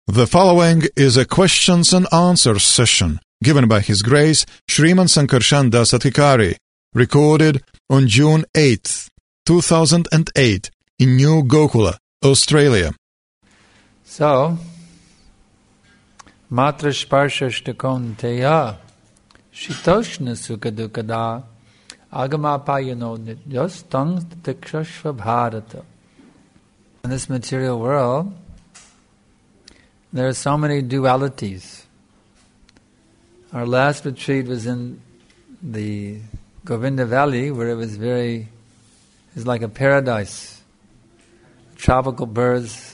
The following is a questions and answers session given by His Grace Sriman Sankarshan Das Adhikari, recorded on June 8th, 2008 in New Gokula, Australia. So, Matra Sparshashtakonteya Shitoshna Sukadukada Agamapayano Nityastang Tikshashva Bharata. In this material world, there are so many dualities. Our last retreat was in the Govinda Valley, where it was like a paradise. Tropical birds,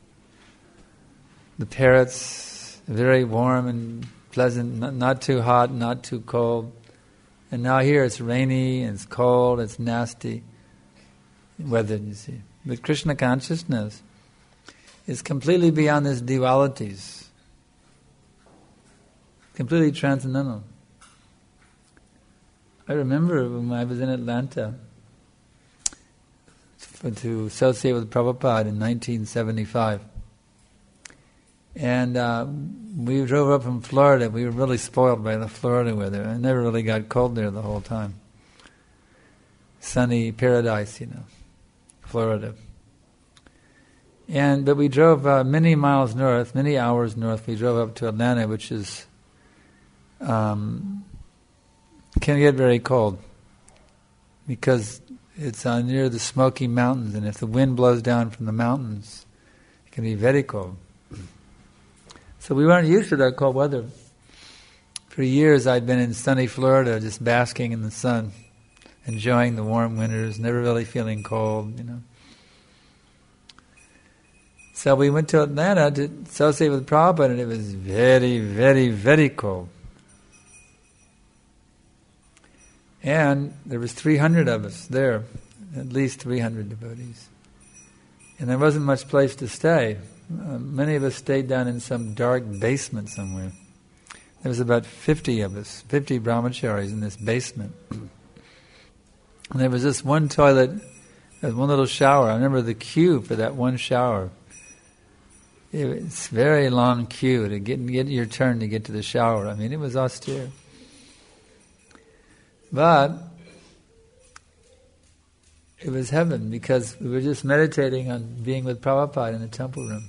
the parrots, very warm and pleasant, not too hot, not too cold. And now here it's rainy, and it's cold, it's nasty weather, you see. But Krishna consciousness is completely beyond these dualities, completely transcendental. I remember when I was in Atlanta to associate with Prabhupada in 1975. And we drove up from Florida. We were really spoiled by the Florida weather. I never really got cold there the whole time. Sunny paradise, Florida. But we drove many miles north, many hours north. We drove up to Atlanta, which is can get very cold because it's near the Smoky Mountains, and if the wind blows down from the mountains, it can be very cold. So we weren't used to that cold weather. For years I'd been in sunny Florida, just basking in the sun, enjoying the warm winters, never really feeling cold, So we went to Atlanta to associate with Prabhupada, and it was very, very, very cold. And there was 300 of us there, at least 300 devotees. And there wasn't much place to stay. Many of us stayed down in some dark basement somewhere. There was about 50 of us, 50 brahmacharis in this basement. And there was just one toilet, one little shower. I remember the queue for that one shower. It's a very long queue to get your turn to get to the shower. I mean, it was austere. But it was heaven because we were just meditating on being with Prabhupada in the temple room.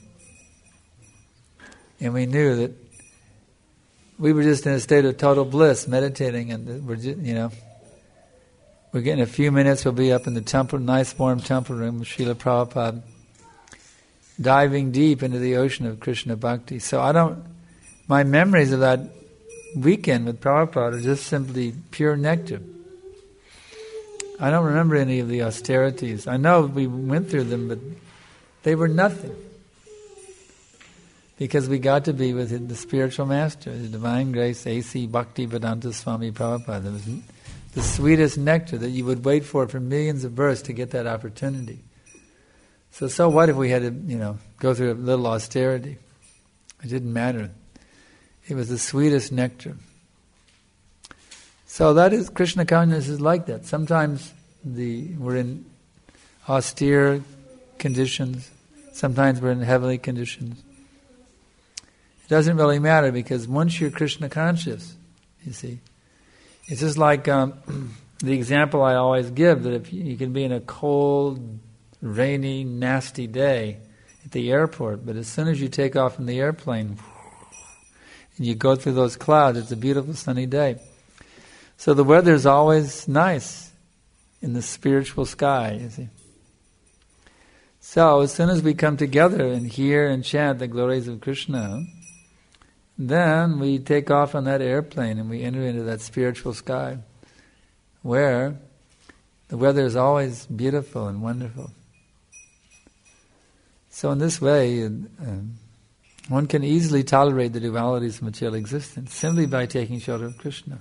And we knew that we were just in a state of total bliss, meditating, and we're just, we're getting a few minutes, we'll be up in the temple, nice warm temple room with Srila Prabhupada, diving deep into the ocean of Krishna Bhakti. So my memories of that weekend with Prabhupada are just simply pure nectar. I don't remember any of the austerities. I know we went through them, but they were nothing. Because we got to be with the spiritual master, the Divine Grace A.C. Bhaktivedanta Swami Prabhupada. It was the sweetest nectar that you would wait for millions of births to get that opportunity. So what if we had to, go through a little austerity? It didn't matter. It was the sweetest nectar. So that is, Krishna consciousness is like that. Sometimes we're in austere conditions. Sometimes we're in heavenly conditions. It doesn't really matter because once you're Krishna conscious, you see, it's just like the example I always give, that if you can be in a cold, rainy, nasty day at the airport, but as soon as you take off from the airplane and you go through those clouds, it's a beautiful sunny day. So the weather is always nice in the spiritual sky, you see. So as soon as we come together and hear and chant the glories of Krishna, then we take off on that airplane and we enter into that spiritual sky where the weather is always beautiful and wonderful. So in this way, one can easily tolerate the dualities of material existence simply by taking shelter of Krishna.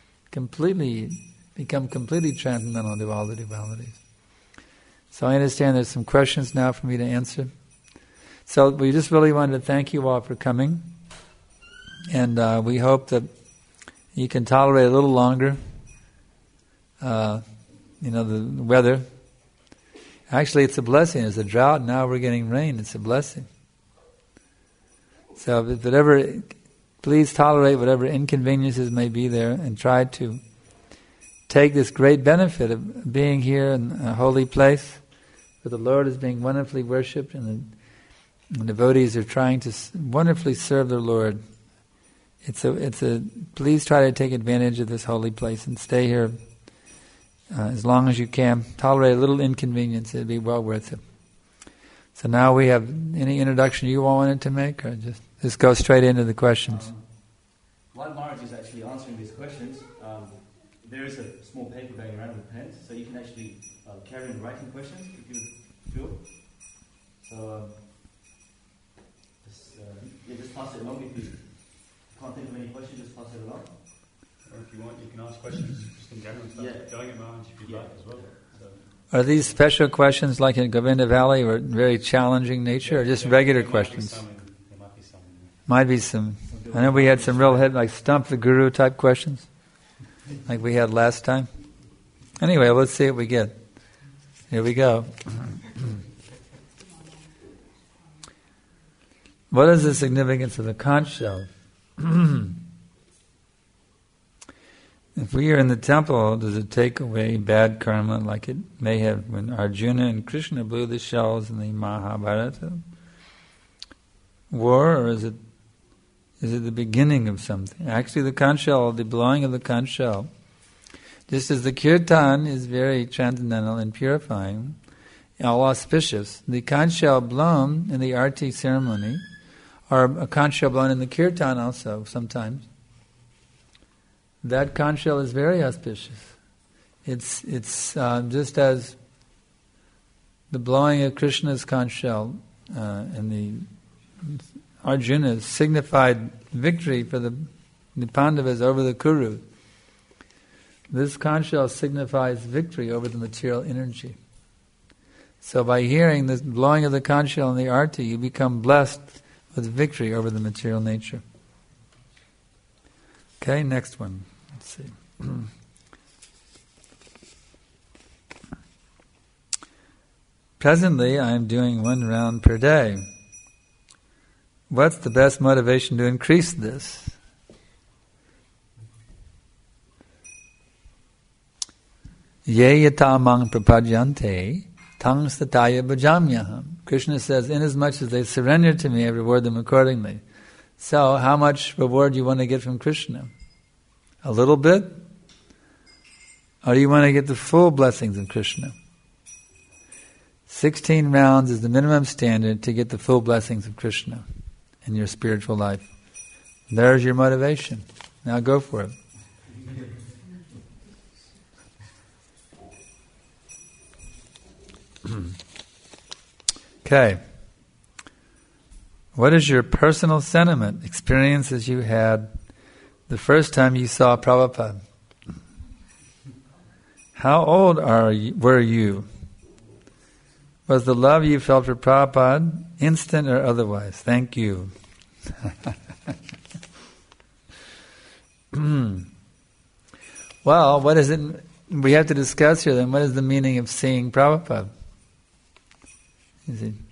Become completely transcendental to all the dualities. So I understand there's some questions now for me to answer. So we just really wanted to thank you all for coming. And we hope that you can tolerate a little longer, the weather. Actually, it's a blessing. It's a drought, now we're getting rain. It's a blessing. So whatever, please tolerate whatever inconveniences may be there, and try to take this great benefit of being here in a holy place, where the Lord is being wonderfully worshipped, and the devotees are trying to wonderfully serve their Lord. Please try to take advantage of this holy place and stay here as long as you can. Tolerate a little inconvenience; it'd be well worth it. So now we have any introduction you wanted to make, or just go straight into the questions. While Maharaj is actually answering these questions, there is a small paper going around with pens, so you can actually carry on writing questions if you feel. So just pass it along. If you can't think of any questions, just pass it along. Or if you want, you can ask questions just in general and stuff going at Maharaj if you'd like as well. So. Are these special questions like in Govinda Valley, or very challenging nature, or just regular questions? There might be some. Might be some. I know we had some real like stump the guru type questions, like we had last time. Anyway, let's see what we get. Here we go. What is the significance of the conch shell? If we are in the temple, does it take away bad karma like it may have when Arjuna and Krishna blew the shells in the Mahabharata war, or is it the beginning of something? Actually, the conch shell, the blowing of the conch shell, just as the kirtan is very transcendental and purifying, all auspicious, the conch shell blown in the arti ceremony, or a conch shell blown in the kirtan also sometimes, that conch shell is very auspicious. It's just as the blowing of Krishna's conch shell and the Arjuna's signified victory for the Pandavas over the Kuru. This conch shell signifies victory over the material energy. So by hearing the blowing of the conch shell in the arti, you become blessed with victory over the material nature. Okay, next one. Let's see. Presently, I am doing 1 round per day. What's the best motivation to increase this? Ye yata mang prapadyante tang stataya bhajamyaham. Krishna says, inasmuch as they surrender to me, I reward them accordingly. So, how much reward do you want to get from Krishna? A little bit? Or do you want to get the full blessings of Krishna? 16 rounds is the minimum standard to get the full blessings of Krishna in your spiritual life. There's your motivation. Now go for it. Okay. What is your personal sentiment, experiences you had the first time you saw Prabhupada? How old were you? Was the love you felt for Prabhupada instant or otherwise? Thank you. Well, what is it? We have to discuss here then, what is the meaning of seeing Prabhupada? Do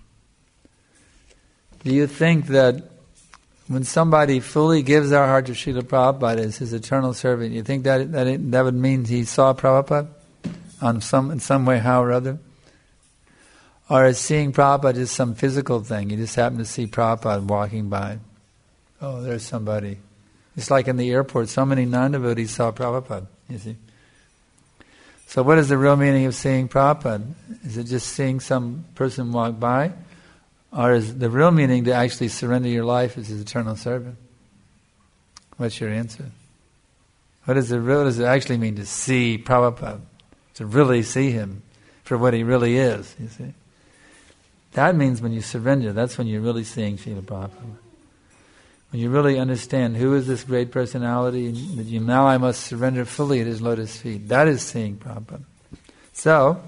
you think that when somebody fully gives our heart to Srila Prabhupada as his eternal servant, you think that would mean he saw Prabhupada in some way, how or other? Or is seeing Prabhupada just some physical thing? You just happen to see Prabhupada walking by. Oh, there's somebody. It's like in the airport, so many non-devotees saw Prabhupada, you see. So what is the real meaning of seeing Prabhupada? Is it just seeing some person walk by? Or is the real meaning to actually surrender your life as his eternal servant? What's your answer? What does it actually mean to see Prabhupada? To really see him for what he really is, you see. That means when you surrender, that's when you're really seeing Srila Prabhupada. When you really understand who is this great personality, and that now I must surrender fully at his lotus feet. That is seeing Prabhupada. So,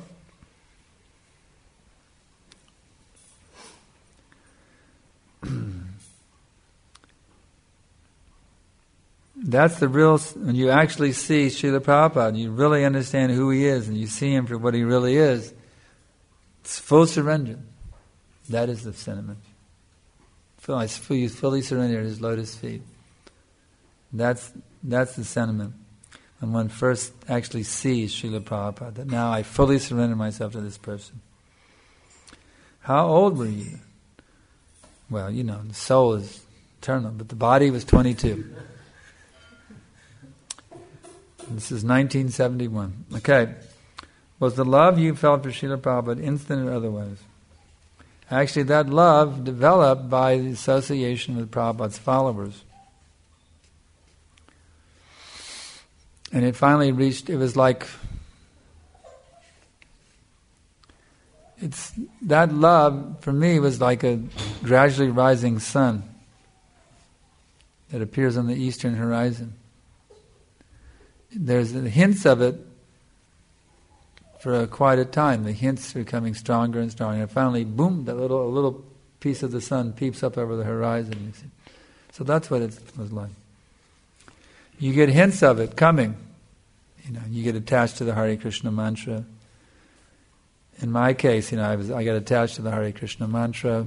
that's the real, when you actually see Srila Prabhupada, you really understand who he is, and you see him for what he really is, it's full surrender. That is the sentiment. I fully surrender at his lotus feet. That's the sentiment. When one first actually sees Srila Prabhupada, that now I fully surrender myself to this person. How old were you? Well, the soul is eternal, but the body was 22. This is 1971. Okay. Was the love you felt for Srila Prabhupada instant or otherwise? Actually, that love developed by the association with Prabhupada's followers. And it finally reached, it was like, that love for me was like a gradually rising sun that appears on the eastern horizon. There's the hints of it for quite a time. The hints are becoming stronger and stronger. And finally, boom, a little piece of the sun peeps up over the horizon. You see. So that's what it was like. You get hints of it coming. You get attached to the Hare Krishna mantra. In my case, I got attached to the Hare Krishna mantra.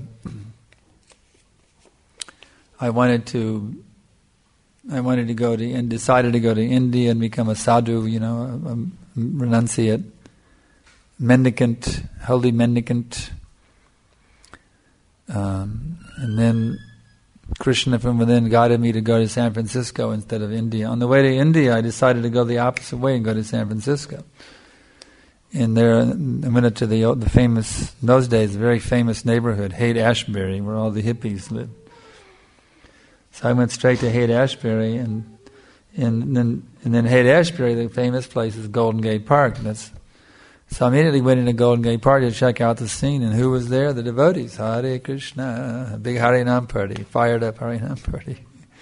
I wanted to go to and decided to go to India and become a sadhu, a renunciate, mendicant, holy mendicant. And then Krishna from within guided me to go to San Francisco instead of India. On the way to India, I decided to go the opposite way and go to San Francisco. And there, I went up to the famous, in those days, very famous neighborhood, Haight-Ashbury, where all the hippies lived. So I went straight to Haight-Ashbury, and then Haight-Ashbury, the famous place is Golden Gate Park. So I immediately went into Golden Gate Park to check out the scene, and who was there? The devotees. Hare Krishna, a big Harinam party, fired up Harinam party.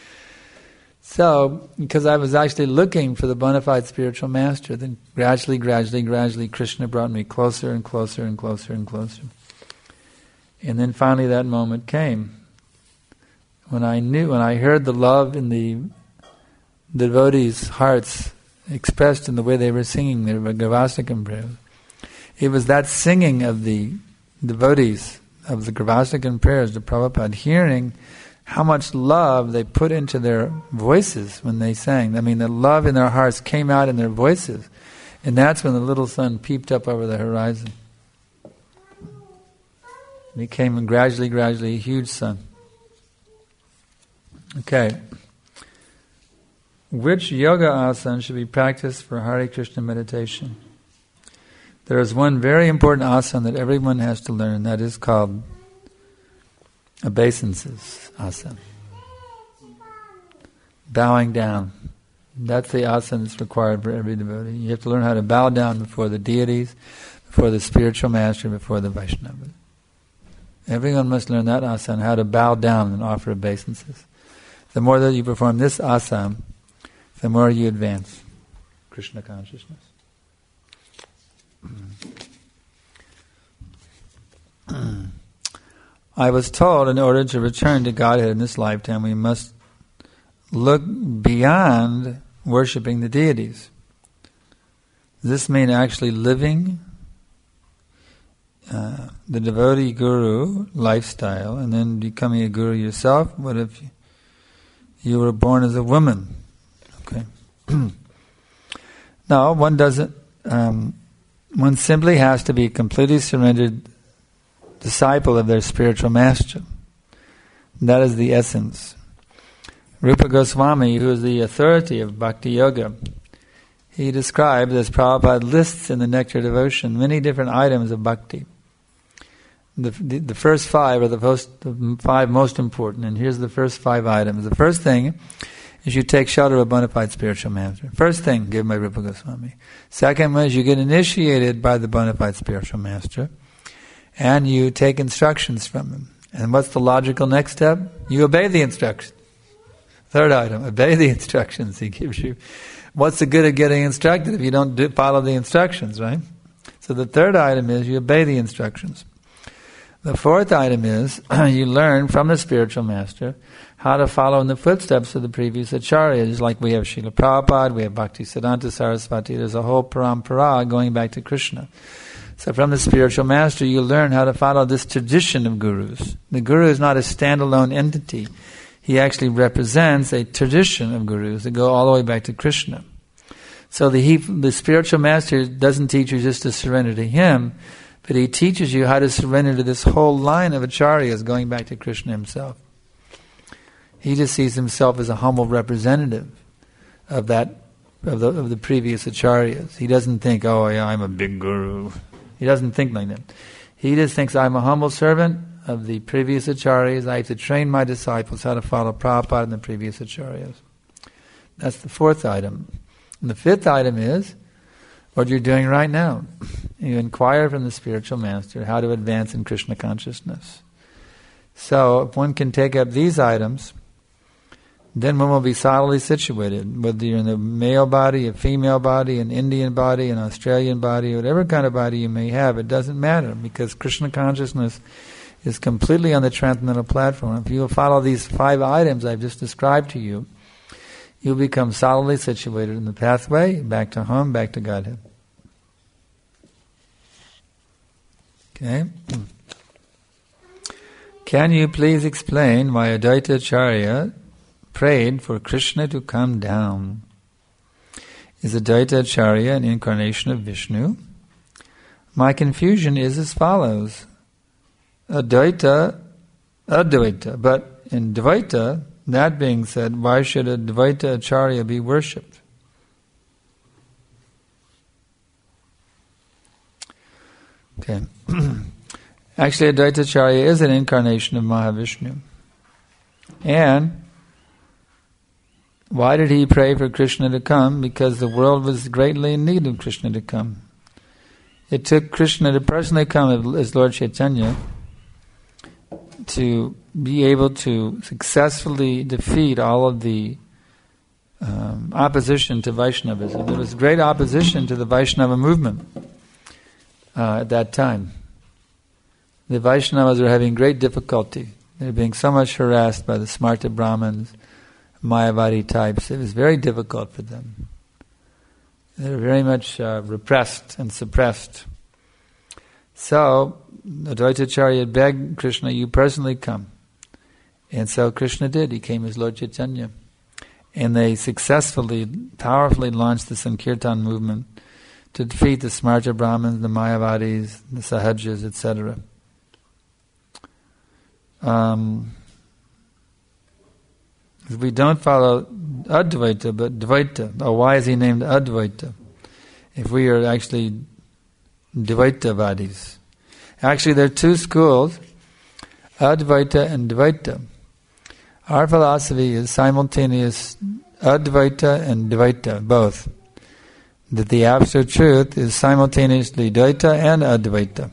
So, because I was actually looking for the bona fide spiritual master, then gradually, Krishna brought me closer and closer and closer and closer. And then finally that moment came. When I heard the love in the devotees' hearts expressed in the way they were singing their Gravastikam prayers. It was that singing of the devotees of the Gravastikam prayers to Prabhupada, hearing how much love they put into their voices when they sang. I mean, the love in their hearts came out in their voices. And that's when the little sun peeped up over the horizon. It became gradually a huge sun. Okay. Which yoga asana should be practiced for Hare Krishna meditation? There is one very important asana that everyone has to learn, and that is called obeisances asana. Bowing down. That's the asana that's required for every devotee. You have to learn how to bow down before the deities, before the spiritual master, before the Vaishnavas. Everyone must learn that asana, how to bow down and offer obeisances. The more that you perform this asana, the more you advance Krishna consciousness. I was told in order to return to Godhead in this lifetime, we must look beyond worshipping the deities. Does this mean actually living the devotee guru lifestyle and then becoming a guru yourself? What if you were born as a woman? Okay. No, one doesn't. One simply has to be a completely surrendered disciple of their spiritual master. That is the essence. Rupa Goswami, who is the authority of Bhakti Yoga, he describes, as Prabhupada lists in the Nectar Devotion, many different items of bhakti. The first five are the five most important, and here's the first five items. The first thing is you take shelter of a bona fide spiritual master. First thing given by Rupa Goswami. Second one is you get initiated by the bona fide spiritual master, and you take instructions from him. And what's the logical next step? You obey the instructions. Third item, obey the instructions he gives you. What's the good of getting instructed if you don't follow the instructions, right? So the third item is you obey the instructions. The fourth item is you learn from the spiritual master how to follow in the footsteps of the previous acharyas. Like we have Srila Prabhupada, we have Bhaktisiddhanta Saraswati, there's a whole parampara going back to Krishna. So from the spiritual master, you learn how to follow this tradition of gurus. The guru is not a standalone entity. He actually represents a tradition of gurus that go all the way back to Krishna. So the spiritual master doesn't teach you just to surrender to him, but he teaches you how to surrender to this whole line of acharyas going back to Krishna himself. He just sees himself as a humble representative of the previous acharyas. He doesn't think, oh yeah, I'm a big guru. He doesn't think like that. He just thinks, I'm a humble servant of the previous acharyas. I have to train my disciples how to follow Prabhupada and the previous acharyas. That's the fourth item. And the fifth item is what you're doing right now. You inquire from the spiritual master how to advance in Krishna consciousness. So if one can take up these items, then one will be solidly situated, whether you're in a male body, a female body, an Indian body, an Australian body, whatever kind of body you may have, it doesn't matter, because Krishna consciousness is completely on the transcendental platform. If you follow these 5 items I've just described to you, you'll become solidly situated in the pathway, back to home, back to Godhead. Okay? Can you please explain why Advaita Acharya prayed for Krishna to come down? Is Advaita Acharya an incarnation of Vishnu? My confusion is as follows. Advaita, but in Dvaita, that being said, why should a Dvaita Acharya be worshipped? Okay. Actually, Advaita Acharya is an incarnation of Mahavishnu. And why did he pray for Krishna to come? Because the world was greatly in need of Krishna to come. It took Krishna to personally come as Lord Chaitanya to be able to successfully defeat all of the opposition to Vaishnavism. There was great opposition to the Vaishnava movement at that time. The Vaishnavas were having great difficulty. They were being so much harassed by the Smarta Brahmins, Mayavadi types. It was very difficult for them. They were very much repressed and suppressed. So, Advaita Acharya begged Krishna, you personally come. And so Krishna did. He came as Lord Chaitanya. And they successfully, powerfully launched the Sankirtan movement to defeat the Smarta Brahmins, the Mayavadis, the Sahajas, etc. We don't follow Advaita, but Dvaita. Oh, why is he named Advaita? If we are actually Dvaitavadis. Actually, there are 2 schools, Advaita and Dvaita. Our philosophy is simultaneous Advaita and Dvaita, both. That the absolute truth is simultaneously Dvaita and Advaita.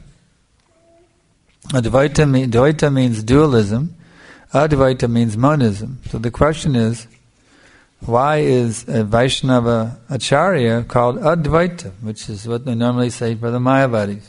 Dvaita means dualism, Advaita means monism. So the question is, why is a Vaishnava Acharya called Advaita, which is what they normally say for the Mayavadis?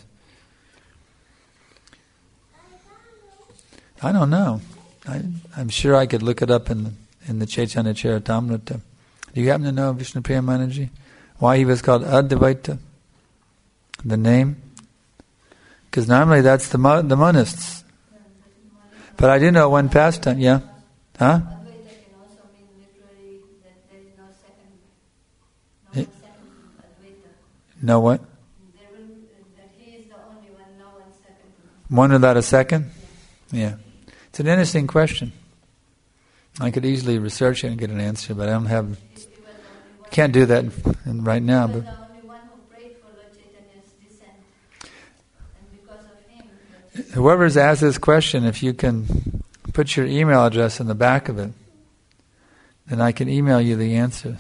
I don't know. I'm sure I could look it up in the Chaitanya Charitamrita. Do you happen to know Vishnupriya Manaji? Why he was called Advaita? The name? Because normally that's the monists. But I do know one pastime, yeah? Huh? Advaita can also mean literally that there is no second Advaita. No what? That he is the only one, no one second. One without a second? Yeah. It's an interesting question. I could easily research it and get an answer, but I don't have... Can't do that right now. He was But the only one who prayed for Lord Chaitanya's descent. And because of him... Whoever's asked this question, if you can put your email address in the back of it, then I can email you the answer.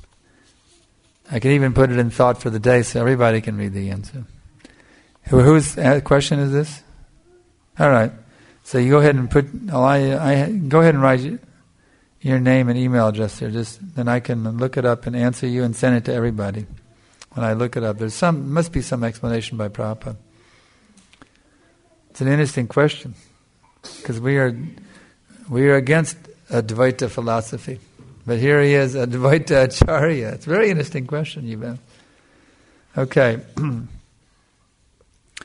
I can even put it in thought for the day so everybody can read the answer. Whose question is this? All right. So you go ahead and put. Go ahead and write your name and email address there. Then I can look it up and answer you and send it to everybody. When I look it up, must be some explanation by Prabhupada. It's an interesting question because we are against Advaita philosophy, but here he is, Advaita Acharya. It's a very interesting question, Yuval. Okay.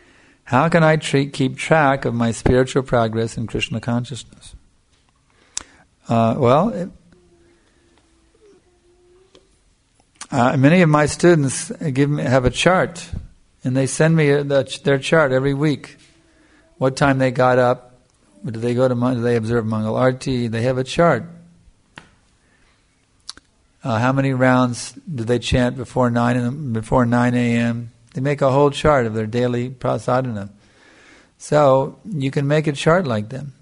How can I keep track of my spiritual progress in Krishna consciousness? Many of my students have a chart, and they send me their chart every week. What time they got up? Do they do they observe Mangal Arti? They have a chart. How many rounds do they chant before 9 a.m.? They make a whole chart of their daily prasadana. So you can make a chart like them.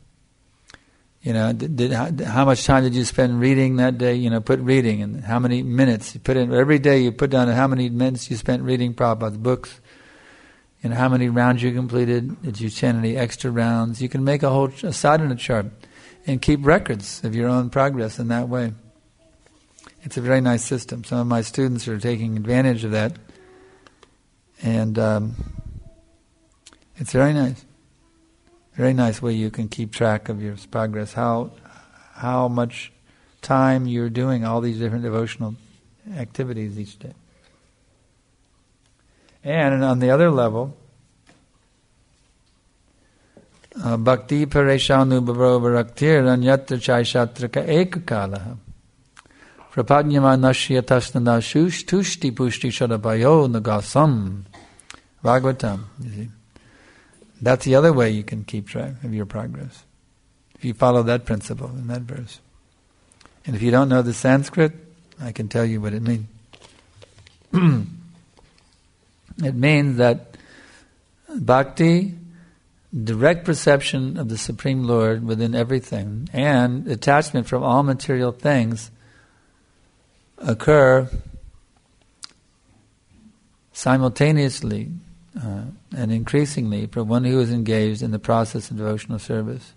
How much time did you spend reading that day? Put reading, and how many minutes you put in. Every day you put down how many minutes you spent reading Prabhupada's books, and how many rounds you completed. Did you chant any extra rounds? You can make a sadhana chart and keep records of your own progress in that way. It's a very nice system. Some of my students are taking advantage of that. And it's very nice. Very nice way you can keep track of your progress, how much time you're doing all these different devotional activities each day. And on the other level, bhakti pareshanu bhavro varaktir anyatra chaishatraka ekakalaha prapanyama nashya tasnana shush tushti pushti shadabayo nagasam Bhagavatam, you see. That's the other way you can keep track of your progress. If you follow that principle in that verse. And if you don't know the Sanskrit, I can tell you what it means. It means that bhakti, direct perception of the Supreme Lord within everything, and detachment from all material things occur simultaneously and increasingly for one who is engaged in the process of devotional service.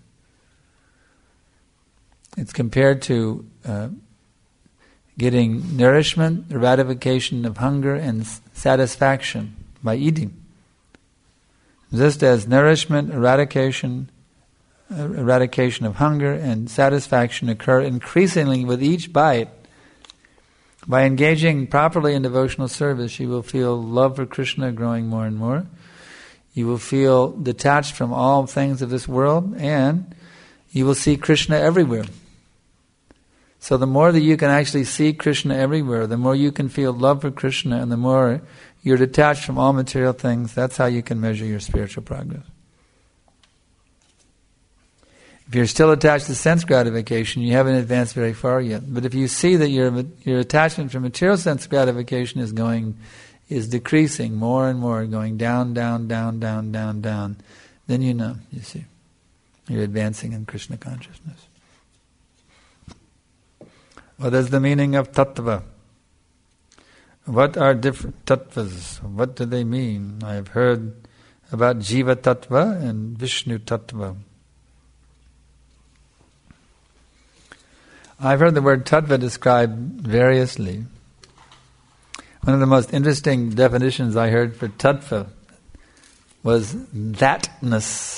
It's compared to getting nourishment, eradication of hunger, and satisfaction by eating. Just as nourishment, eradication of hunger, and satisfaction occur increasingly with each bite, by engaging properly in devotional service, you will feel love for Krishna growing more and more. You will feel detached from all things of this world, and you will see Krishna everywhere. So the more that you can actually see Krishna everywhere, the more you can feel love for Krishna, and the more you're detached from all material things. That's how you can measure your spiritual progress. If you're still attached to sense gratification, you haven't advanced very far yet. But if you see that your attachment for material sense gratification is decreasing more and more, going down, down, down, down, down, down, then you know, you see, you're advancing in Krishna consciousness. What is the meaning of tattva? What are different tattvas? What do they mean? I've heard about Jiva tattva and Vishnu tattva. I've heard the word tattva described variously. One of the most interesting definitions I heard for tattva was thatness.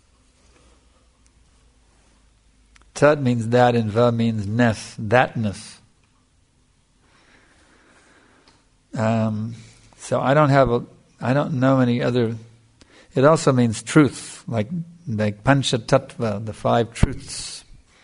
Tat means that and va means ness, thatness. So I don't know any other. It also means truth, like pancha tattva, the 5 truths.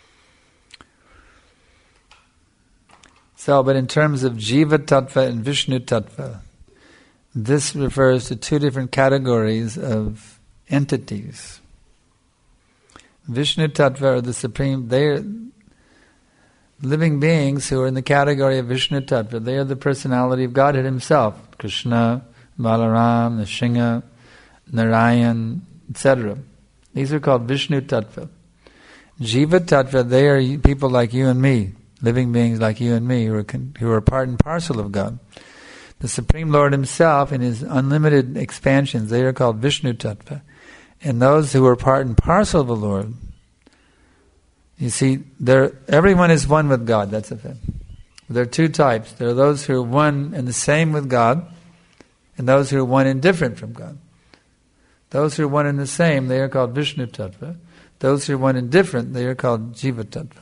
So, but in terms of Jiva Tattva and Vishnu Tattva, this refers to 2 different categories of entities. Vishnu Tattva are the supreme, they are living beings who are in the category of Vishnu Tattva. They are the personality of Godhead Himself, Krishna, Balaram, Nrsimha, Narayan, etc. These are called Vishnu Tattva. Jiva Tattva, they are people like you and me, living beings like you and me, who are part and parcel of God. The Supreme Lord Himself, in His unlimited expansions, they are called Vishnu Tattva. And those who are part and parcel of the Lord, you see, everyone is one with God, that's a fact. There are 2 types. There are those who are one and the same with God, and those who are one and different from God. Those who are one and the same, they are called Vishnu Tattva. Those who are one and different, they are called Jiva Tattva.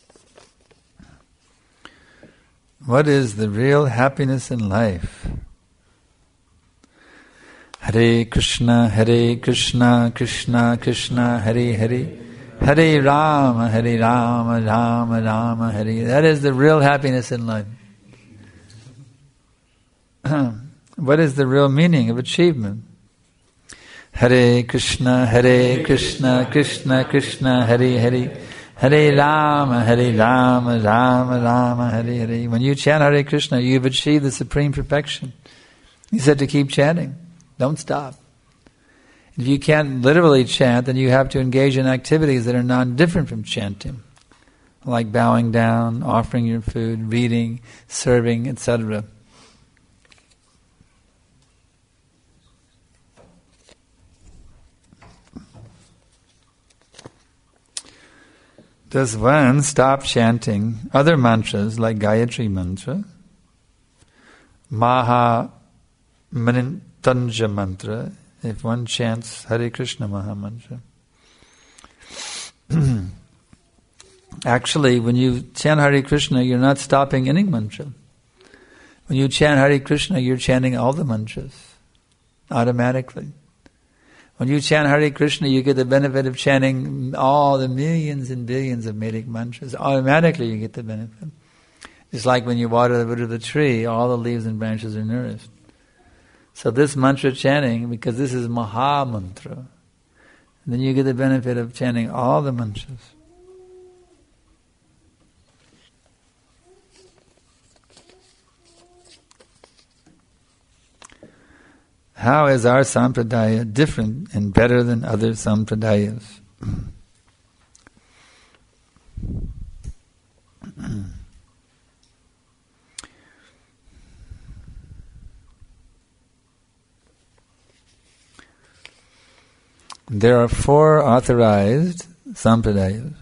What is the real happiness in life? Hare Krishna, Krishna Krishna, Hare Hare, Hare Rama, Rama Rama, Hare. That is the real happiness in life. What is the real meaning of achievement? Hare Krishna, Krishna Krishna, Hare Hare, Hare Rama, Rama Rama, Hare Hare. When you chant Hare Krishna, you've achieved the supreme perfection. He said to keep chanting. Don't stop. If you can't literally chant, then you have to engage in activities that are non-different from chanting, like bowing down, offering your food, reading, serving, etc. Does one stop chanting other mantras like Gayatri mantra, Maha Mritanja mantra, if one chants Hare Krishna Maha Mantra? Actually, when you chant Hare Krishna, you're not stopping any mantra. When you chant Hare Krishna, you're chanting all the mantras automatically. When you chant Hare Krishna, you get the benefit of chanting all the millions and billions of Vedic mantras. Automatically you get the benefit. It's like when you water the root of the tree, all the leaves and branches are nourished. So this mantra chanting, because this is Maha Mantra, then you get the benefit of chanting all the mantras. How is our sampradaya different and better than other sampradayas? There are 4 authorized sampradayas.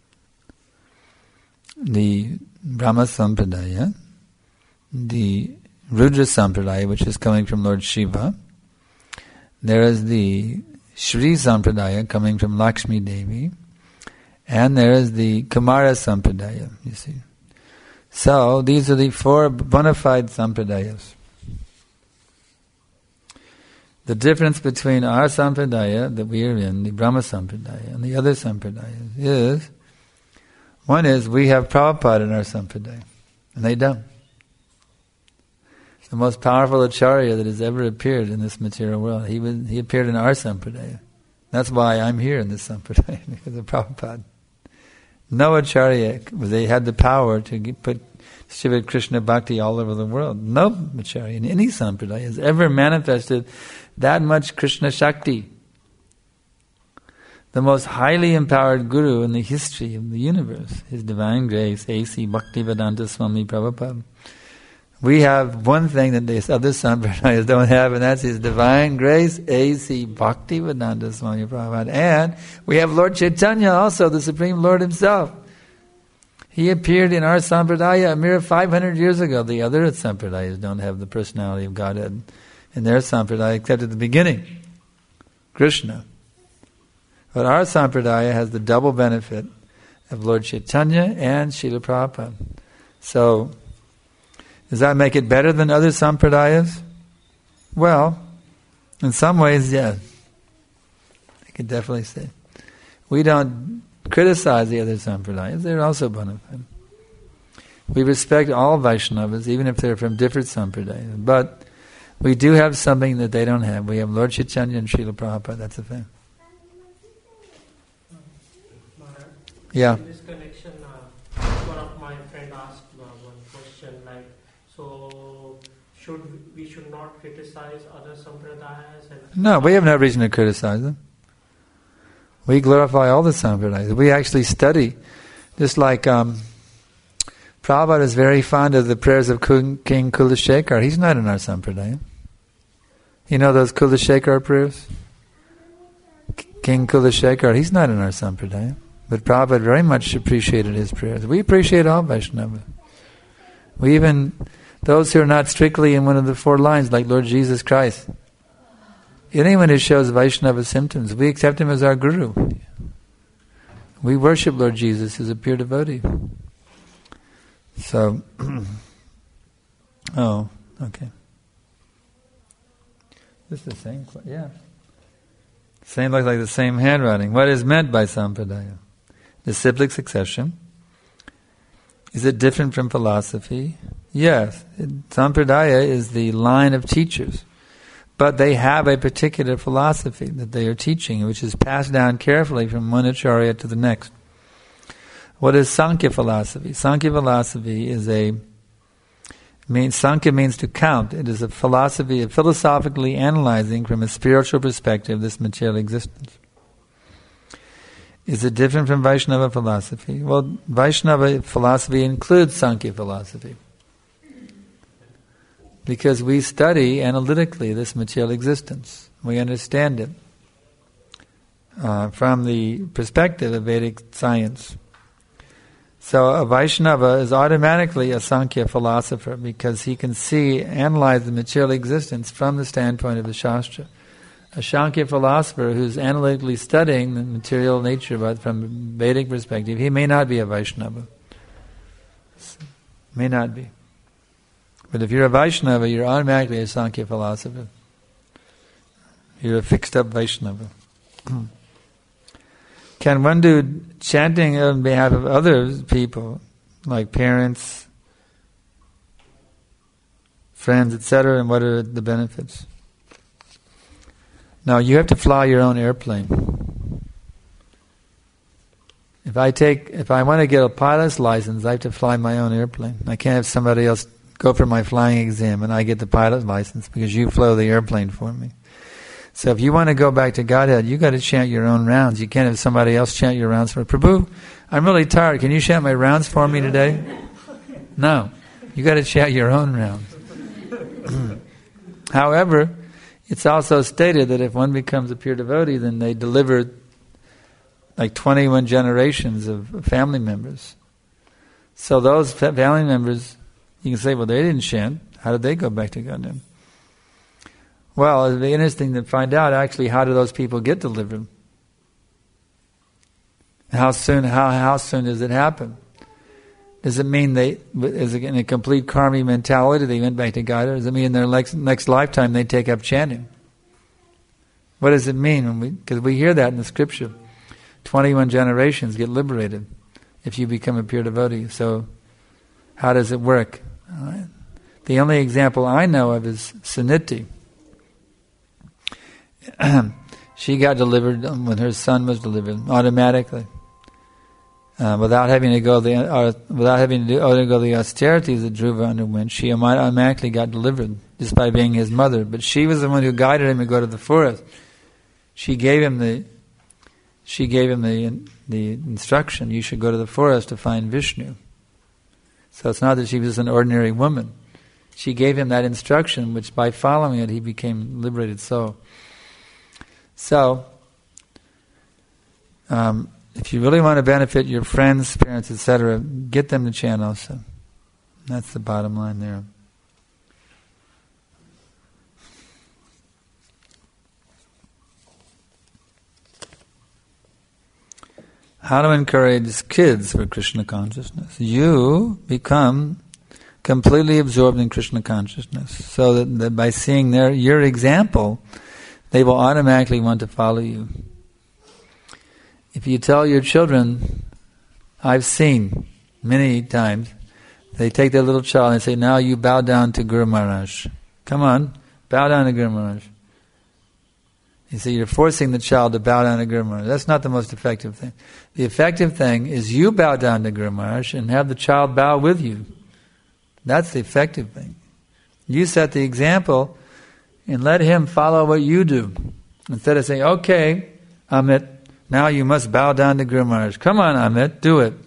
The Brahma Sampradaya, the Rudra Sampradaya, which is coming from Lord Shiva. There is the Shri Sampradaya coming from Lakshmi Devi. And there is the Kumara Sampradaya, you see. So, these are the 4 bona fide sampradayas. The difference between our sampradaya that we are in, the Brahma Sampradaya, and the other sampradayas is, one is we have Prabhupada in our sampradaya, and they don't. The most powerful acharya that has ever appeared in this material world, he appeared in our sampradaya. That's why I'm here in this sampradaya, because of Prabhupada. No acharya, they had the power to put Shiva Krishna Bhakti all over the world. No acharya in any sampradaya has ever manifested that much Krishna Shakti. The most highly empowered guru in the history of the universe, His Divine Grace, A.C. Bhaktivedanta Swami Prabhupada. We have one thing that these other sampradayas don't have, and that's His Divine Grace, A.C. Bhaktivedanta Swami Prabhupada. And we have Lord Chaitanya also, the Supreme Lord Himself. He appeared in our sampradaya a mere 500 years ago. The other sampradayas don't have the personality of Godhead in their sampradaya, except at the beginning, Krishna. But our sampradaya has the double benefit of Lord Chaitanya and Srila Prabhupada. So, does that make it better than other sampradayas? Well, in some ways, yes. I can definitely say. We don't criticize the other sampradayas. They're also bona fide. We respect all Vaishnavas, even if they're from different sampradayas. But we do have something that they don't have. We have Lord Chaitanya and Srila Prabhupada. That's the thing. Yeah. In this connection, one of my friends asked one question like, so we should not criticize other sampradayas? No, we have no reason to criticize them. We glorify all the sampradayas. We actually study, just like Prabhupada is very fond of the prayers of King Kulashekar. He's not in our sampradaya. You know those Kulashekar prayers? King Kulashekar, he's not in our sampradaya. But Prabhupada very much appreciated his prayers. We appreciate all Vaishnavas. We even, those who are not strictly in one of the 4 lines, like Lord Jesus Christ. Anyone who shows Vaishnava symptoms, we accept him as our guru. We worship Lord Jesus as a pure devotee. So, oh, okay. This is the same question. Yeah. Same, looks like the same handwriting. What is meant by sampradaya? Disciplic succession. Is it different from philosophy? Yes. Sampradaya is the line of teachers. But they have a particular philosophy that they are teaching, which is passed down carefully from one acharya to the next. What is Sankhya philosophy? Sankhya philosophy is Sankhya means to count. It is a philosophy of philosophically analyzing from a spiritual perspective this material existence. Is it different from Vaishnava philosophy? Well, Vaishnava philosophy includes Sankhya philosophy. Because we study analytically this material existence. We understand it from the perspective of Vedic science. So a Vaishnava is automatically a Sankhya philosopher because he can analyze the material existence from the standpoint of the Shastra. A Sankhya philosopher who's analytically studying the material nature but from a Vedic perspective, he may not be a Vaishnava. May not be. But if you're a Vaishnava, you're automatically a Sankhya philosopher. You're a fixed up Vaishnava. Can one do chanting on behalf of other people, like parents, friends, etc., and what are the benefits? Now, you have to fly your own airplane. If I want to get a pilot's license, I have to fly my own airplane. I can't have somebody else go for my flying exam and I get the pilot's license because you flew the airplane for me. So if you want to go back to Godhead, you got to chant your own rounds. You can't have somebody else chant your rounds for Prabhu, I'm really tired. Can you chant my rounds for me today? No. You got to chant your own rounds. However, it's also stated that if one becomes a pure devotee, then they deliver like 21 generations of family members. So those family members, you can say, well, they didn't chant. How did they go back to Godhead? Well, it'd be interesting to find out actually how do those people get delivered? How soon does it happen? Does it mean is it in a complete karmi mentality they went back to God? Or does it mean in their next lifetime they take up chanting? What does it mean? Because we hear that in the scripture. 21 generations get liberated if you become a pure devotee. So how does it work? The only example I know of is Suniti. She got delivered when her son was delivered automatically, without having to go undergo the austerities that Dhruva underwent. She automatically got delivered just by being his mother. But she was the one who guided him to go to the forest. She gave him the instruction. You should go to the forest to find Vishnu. So it's not that she was an ordinary woman. She gave him that instruction, which by following it he became liberated soul. So, if you really want to benefit your friends, parents, etc., get them to chant also. That's the bottom line there. How to encourage kids for Krishna consciousness? You become completely absorbed in Krishna consciousness, so that by seeing your example, they will automatically want to follow you. If you tell your children, I've seen many times, they take their little child and say, now you bow down to Guru Maharaj. Come on, bow down to Guru Maharaj. You see, you're forcing the child to bow down to Guru Maharaj. That's not the most effective thing. The effective thing is you bow down to Guru Maharaj and have the child bow with you. That's the effective thing. You set the example and let him follow what you do. Instead of saying, okay, Amit, now you must bow down to Guru Maharaj. Come on, Amit, do it.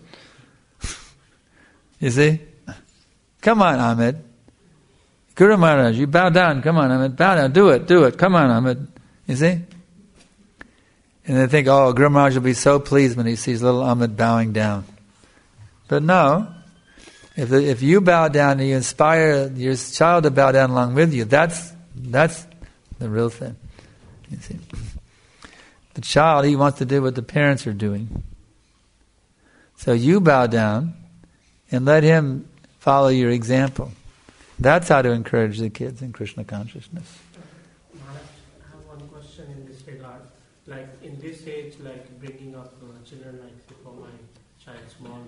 You see? Come on, Amit. Guru Maharaj, you bow down. Come on, Amit, bow down. Do it. Come on, Amit. You see? And they think, oh, Guru Maharaj will be so pleased when he sees little Amit bowing down. But no. If you bow down and you inspire your child to bow down along with you, that's the real thing. You see, the child, he wants to do what the parents are doing. So you bow down and let him follow your example. That's how to encourage the kids in Krishna consciousness. this age, like bringing up children, like say for my child small,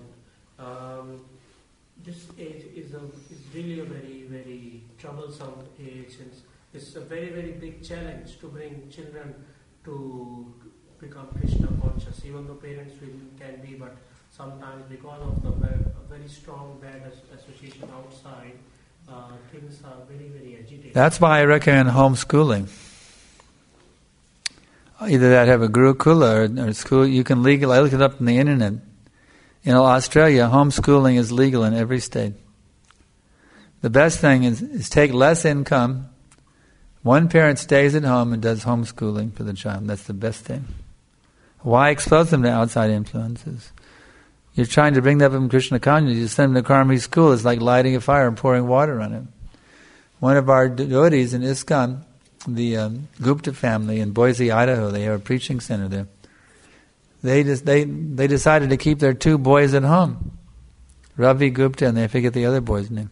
this age is really a very, very troublesome age. It's a very, very big challenge to bring children to become Krishna conscious, even though parents can be, but sometimes because of the very strong bad association outside, things are very, very agitated. That's why I recommend homeschooling. Either that, have a Gurukula or school. You can legally, I looked it up on the internet. In Australia, homeschooling is legal in every state. The best thing is take less income. One parent stays at home and does homeschooling for the child. That's the best thing. Why expose them to outside influences? You're trying to bring them up in Krishna consciousness. You send them to Karmari school. It's like lighting a fire and pouring water on it. One of our devotees in ISKCON, the Gupta family in Boise, Idaho, they have a preaching center there. They decided to keep their 2 boys at home, Ravi Gupta, and I forget the other boy's name.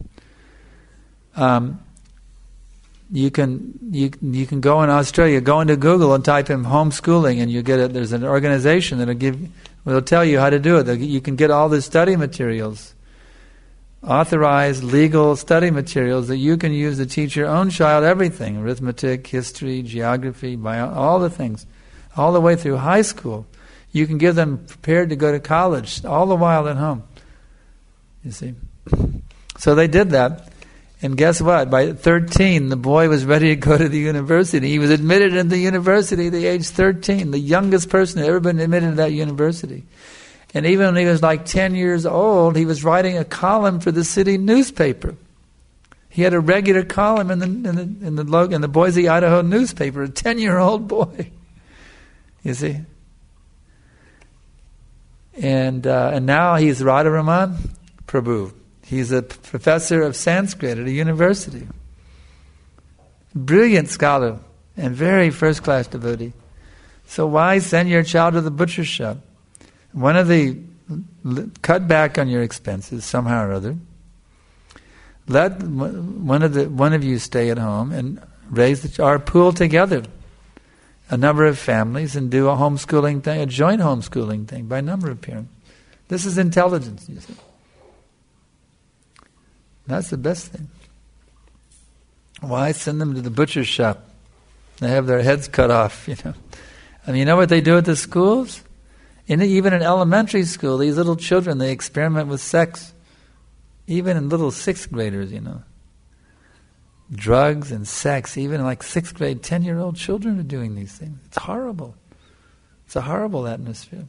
You can go in Australia, go into Google and type in homeschooling, and you get it. There's an organization that'll tell you how to do it. You can get all the study materials, authorized legal study materials that you can use to teach your own child everything: arithmetic, history, geography, all the things, all the way through high school. You can give them prepared to go to college, all the while at home. You see? So they did that. And guess what? By 13, the boy was ready to go to the university. He was admitted into the university at the age 13, the youngest person who had ever been admitted to that university. And even when he was like 10 years old, he was writing a column for the city newspaper. He had a regular column in the Boise, Idaho newspaper, a 10-year-old boy. You see? And now he's Radharaman Prabhu. He's a professor of Sanskrit at a university. Brilliant scholar and very first-class devotee. So why send your child to the butcher shop? Cut back on your expenses somehow or other. Let one of you stay at home and raise or pool together a number of families and do a homeschooling thing, a joint homeschooling thing by a number of parents. This is intelligence, you see. That's the best thing. Why send them to the butcher's shop? They have their heads cut off, I mean, you know what they do at the schools? Even in elementary school, these little children, they experiment with sex. Even in little 6th graders, Drugs and sex, even like 6th grade, 10-year-old children are doing these things. It's horrible. It's a horrible atmosphere.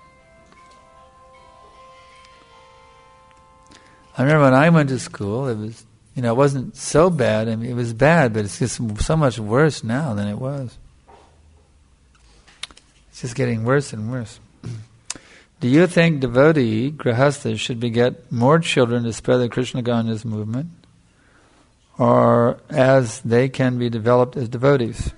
I remember when I went to school, it was, it wasn't so bad. I mean, it was bad, but it's just so much worse now than it was. It's just getting worse and worse. Do you think devotee, grihasthas, should beget more children to spread the Krishna consciousness movement, or as they can be developed as devotees?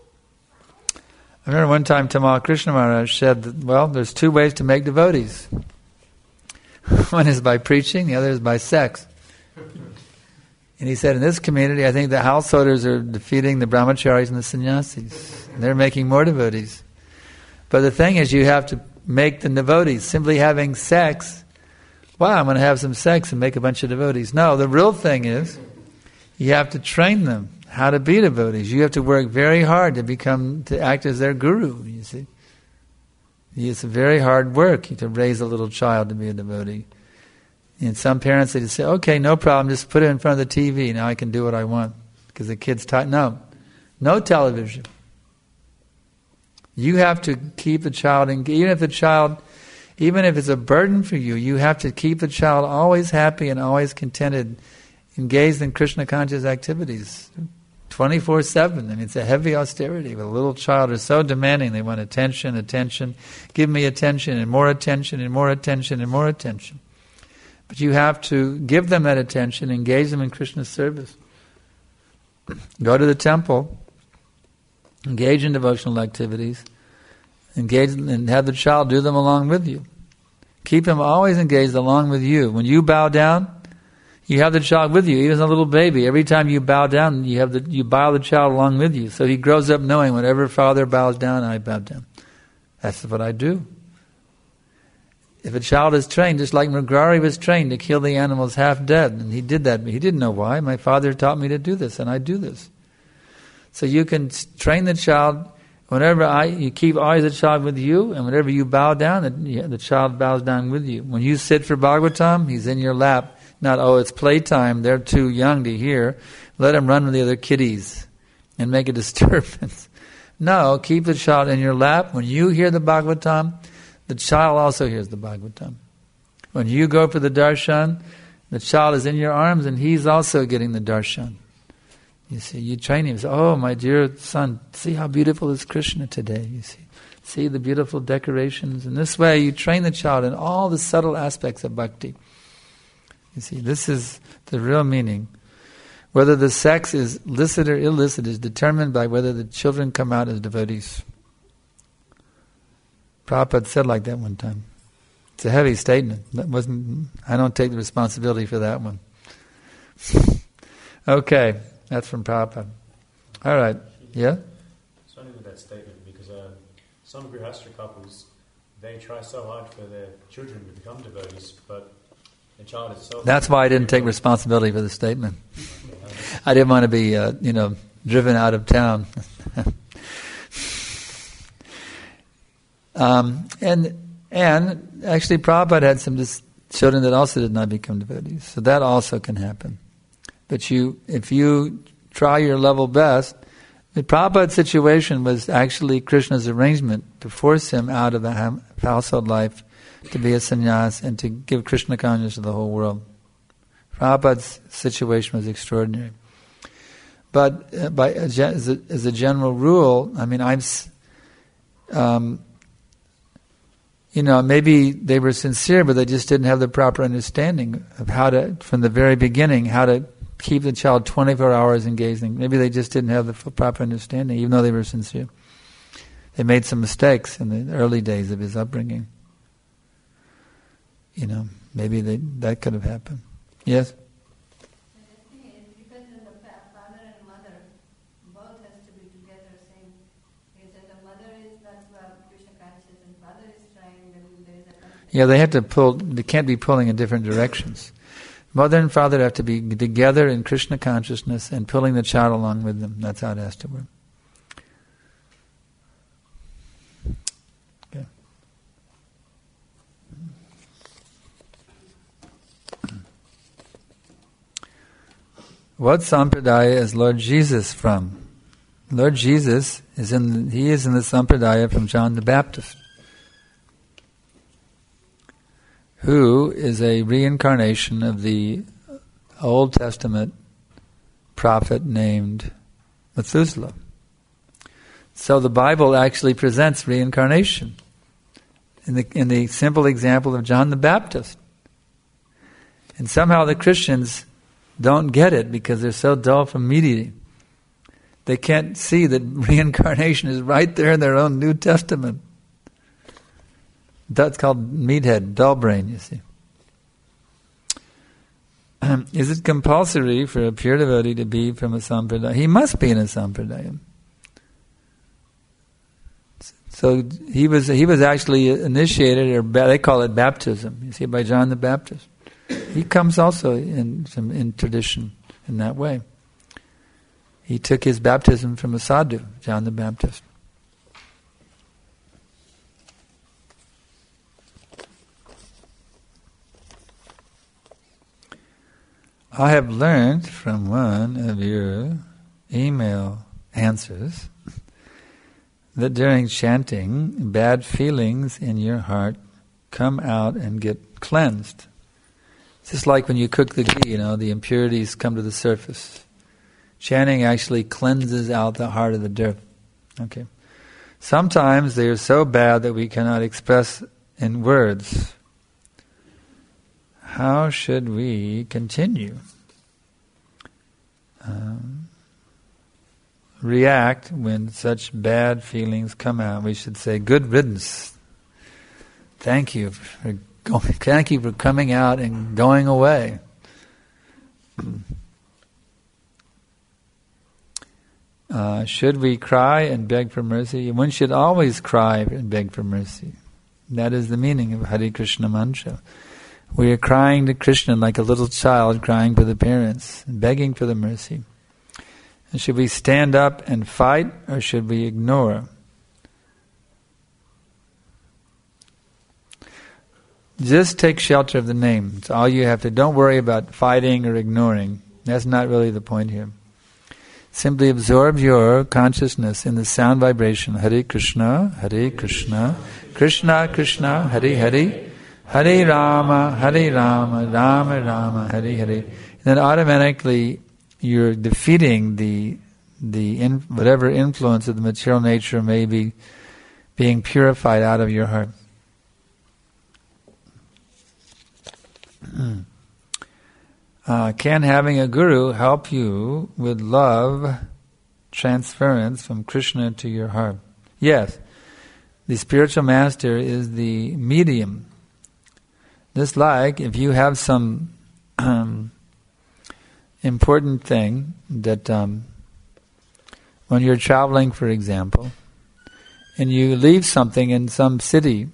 I remember one time Tamal Krishna Maharaj said that, there's 2 ways to make devotees. One is by preaching, the other is by sex. And he said, in this community, I think the householders are defeating the brahmacharis and the sannyasis. They're making more devotees. But the thing is, you have to make the devotees. Simply having sex, I'm going to have some sex and make a bunch of devotees. No, the real thing is, you have to train them how to be devotees. You have to work very hard to act as their guru, you see. It's a very hard work to raise a little child to be a devotee. And some parents, they just say, okay, no problem, just put it in front of the TV, now I can do what I want. Because the kid's taught, no television. You have to keep the child, even if it's a burden for you, you have to keep the child always happy and always contented, engaged in Krishna conscious activities. 24/7. I mean, it's a heavy austerity. But a little child is so demanding. They want attention. Give me attention and more attention and more attention and more attention. But you have to give them that attention, engage them in Krishna's service. Go to the temple, engage in devotional activities, engage and have the child do them along with you. Keep him always engaged along with you. When you bow down, you have the child with you, even as a little baby. Every time you bow down, you bow the child along with you. So he grows up knowing whenever father bows down, I bow down. That's what I do. If a child is trained, just like Mrigarari was trained to kill the animals half dead, and he did that, but he didn't know why. My father taught me to do this, and I do this. So you can train the child. Whenever you keep always the child with you, and whenever you bow down, the child bows down with you. When you sit for Bhagavatam, he's in your lap. Not, it's playtime, they're too young to hear. Let him run with the other kiddies and make a disturbance. No, keep the child in your lap. When you hear the Bhagavatam, the child also hears the Bhagavatam. When you go for the darshan, the child is in your arms and he's also getting the darshan. You see, you train him. Oh, my dear son, see how beautiful is Krishna today. You see the beautiful decorations. In this way, you train the child in all the subtle aspects of bhakti. You see, this is the real meaning. Whether the sex is licit or illicit is determined by whether the children come out as devotees. Prabhupada said like that one time. It's a heavy statement. I don't take the responsibility for that one. Okay. That's from Prabhupada. All right. Yeah? It's only with that statement because some Grihastha couples, they try so hard for their children to become devotees, but the child itself... That's why I didn't take responsibility for the statement. I didn't want to be, driven out of town. And actually Prabhupada had some children that also did not become devotees. So that also can happen. But if you try your level best, the Prabhupada's situation was actually Krishna's arrangement to force him out of the household life to be a sannyas and to give Krishna consciousness to the whole world. Prabhupada's situation was extraordinary. But as a general rule, I mean, maybe they were sincere, but they just didn't have the proper understanding of how to, from the very beginning, how to keep the child 24 hours engaged. Maybe they just didn't have the proper understanding, even though they were sincere. They made some mistakes in the early days of his upbringing. Maybe that could have happened. Yes? I think it depends on the father and mother. Both has to be together, same. Because the mother is not Krishna conscious and father is trying, then there is a conflict. Yeah, they have to pull. They can't be pulling in different directions. Mother and father have to be together in Krishna consciousness and pulling the child along with them. That's how it has to work. Okay. What sampradaya is Lord Jesus from? Lord Jesus is in the sampradaya from John the Baptist, who is a reincarnation of the Old Testament prophet named Methuselah. So the Bible actually presents reincarnation in the simple example of John the Baptist. And somehow the Christians don't get it because they're so dull from media. They can't see that reincarnation is right there in their own New Testament. That's called meathead, dull brain, you see. Is it compulsory for a pure devotee to be from a sampradaya? He must be in a sampradaya. So he was actually initiated, or they call it baptism, you see, by John the Baptist. He comes also in tradition in that way. He took his baptism from a sadhu, John the Baptist. I have learned from one of your email answers that during chanting, bad feelings in your heart come out and get cleansed. It's just like when you cook the ghee, the impurities come to the surface. Chanting actually cleanses out the heart of the dirt. Okay. Sometimes they are so bad that we cannot express in words. How should we continue? React when such bad feelings come out. We should say, "Good riddance. Thank you for coming out and going away." Should we cry and beg for mercy? One should always cry and beg for mercy. That is the meaning of Hare Krishna mantra. We are crying to Krishna like a little child crying for the parents, begging for the mercy. And should we stand up and fight, or should we ignore? Just take shelter of the name. It's all you have to. Don't worry about fighting or ignoring. That's not really the point here. Simply absorb your consciousness in the sound vibration. Hare Krishna, Krishna Krishna, Hare Hare, Hare Rama, Rama Rama, Hare Hare. And then automatically you're defeating whatever influence of the material nature may be being purified out of your heart. Can having a guru help you with love transference from Krishna to your heart? Yes. The spiritual master is the medium. Just like if you have some important thing that when you're traveling, for example, and you leave something in some city,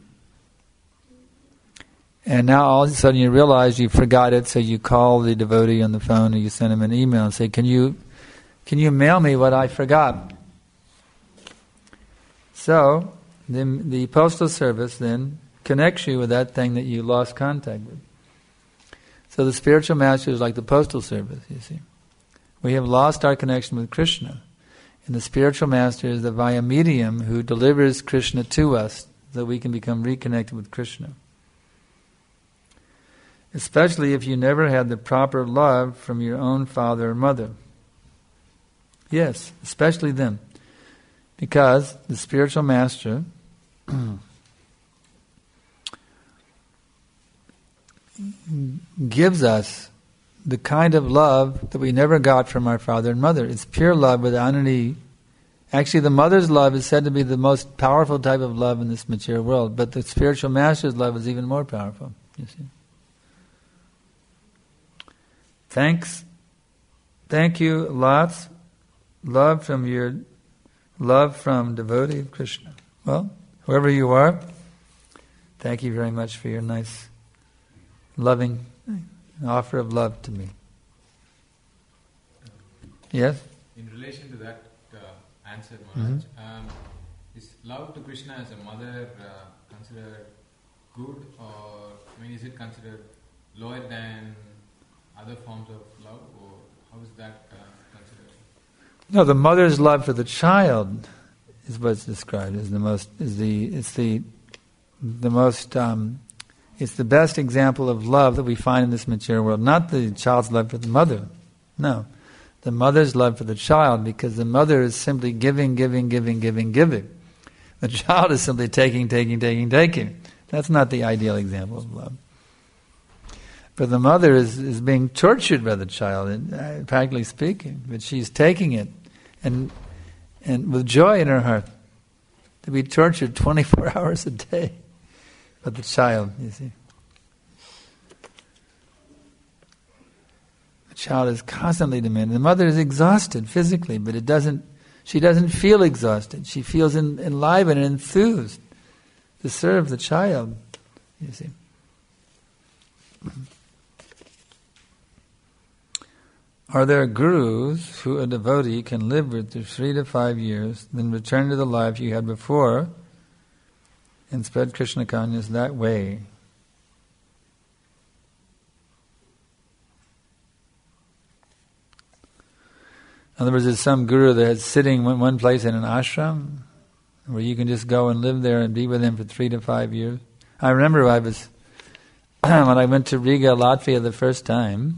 and now all of a sudden you realize you forgot it, so you call the devotee on the phone or you send him an email and say, can you mail me what I forgot? So the postal service then connects you with that thing that you lost contact with. So the spiritual master is like the postal service, you see. We have lost our connection with Krishna. And the spiritual master is the via medium who delivers Krishna to us so that we can become reconnected with Krishna. Especially if you never had the proper love from your own father or mother. Yes, especially then. Because the spiritual master gives us the kind of love that we never got from our father and mother. It's pure love without any... Actually, the mother's love is said to be the most powerful type of love in this material world, but the spiritual master's love is even more powerful, you see. Thank you lots. Love from devotee of Krishna. Well, whoever you are, thank you very much for your nice, loving offer of love to me. Yes? In relation to that answer, Maharaj, is love to Krishna as a mother considered good, or is it considered lower than other forms of love, or how is that considered? No, the mother's love for the child is what's described as it's the best example of love that we find in this material world. Not the child's love for the mother. No. The mother's love for the child, because the mother is simply giving. The child is simply taking. That's not the ideal example of love. But the mother is being tortured by the child, practically speaking. But she's taking it and with joy in her heart. To be tortured 24 hours a day by the child, you see. The child is constantly demanding. The mother is exhausted physically, but she doesn't feel exhausted. She feels enlivened and enthused to serve the child, you see. Are there gurus who a devotee can live with for 3 to 5 years, then return to the life you had before and spread Krishna consciousness that way? In other words, there's some guru that's sitting in one place in an ashram where you can just go and live there and be with him for 3 to 5 years. I remember when I went to Riga, Latvia the first time,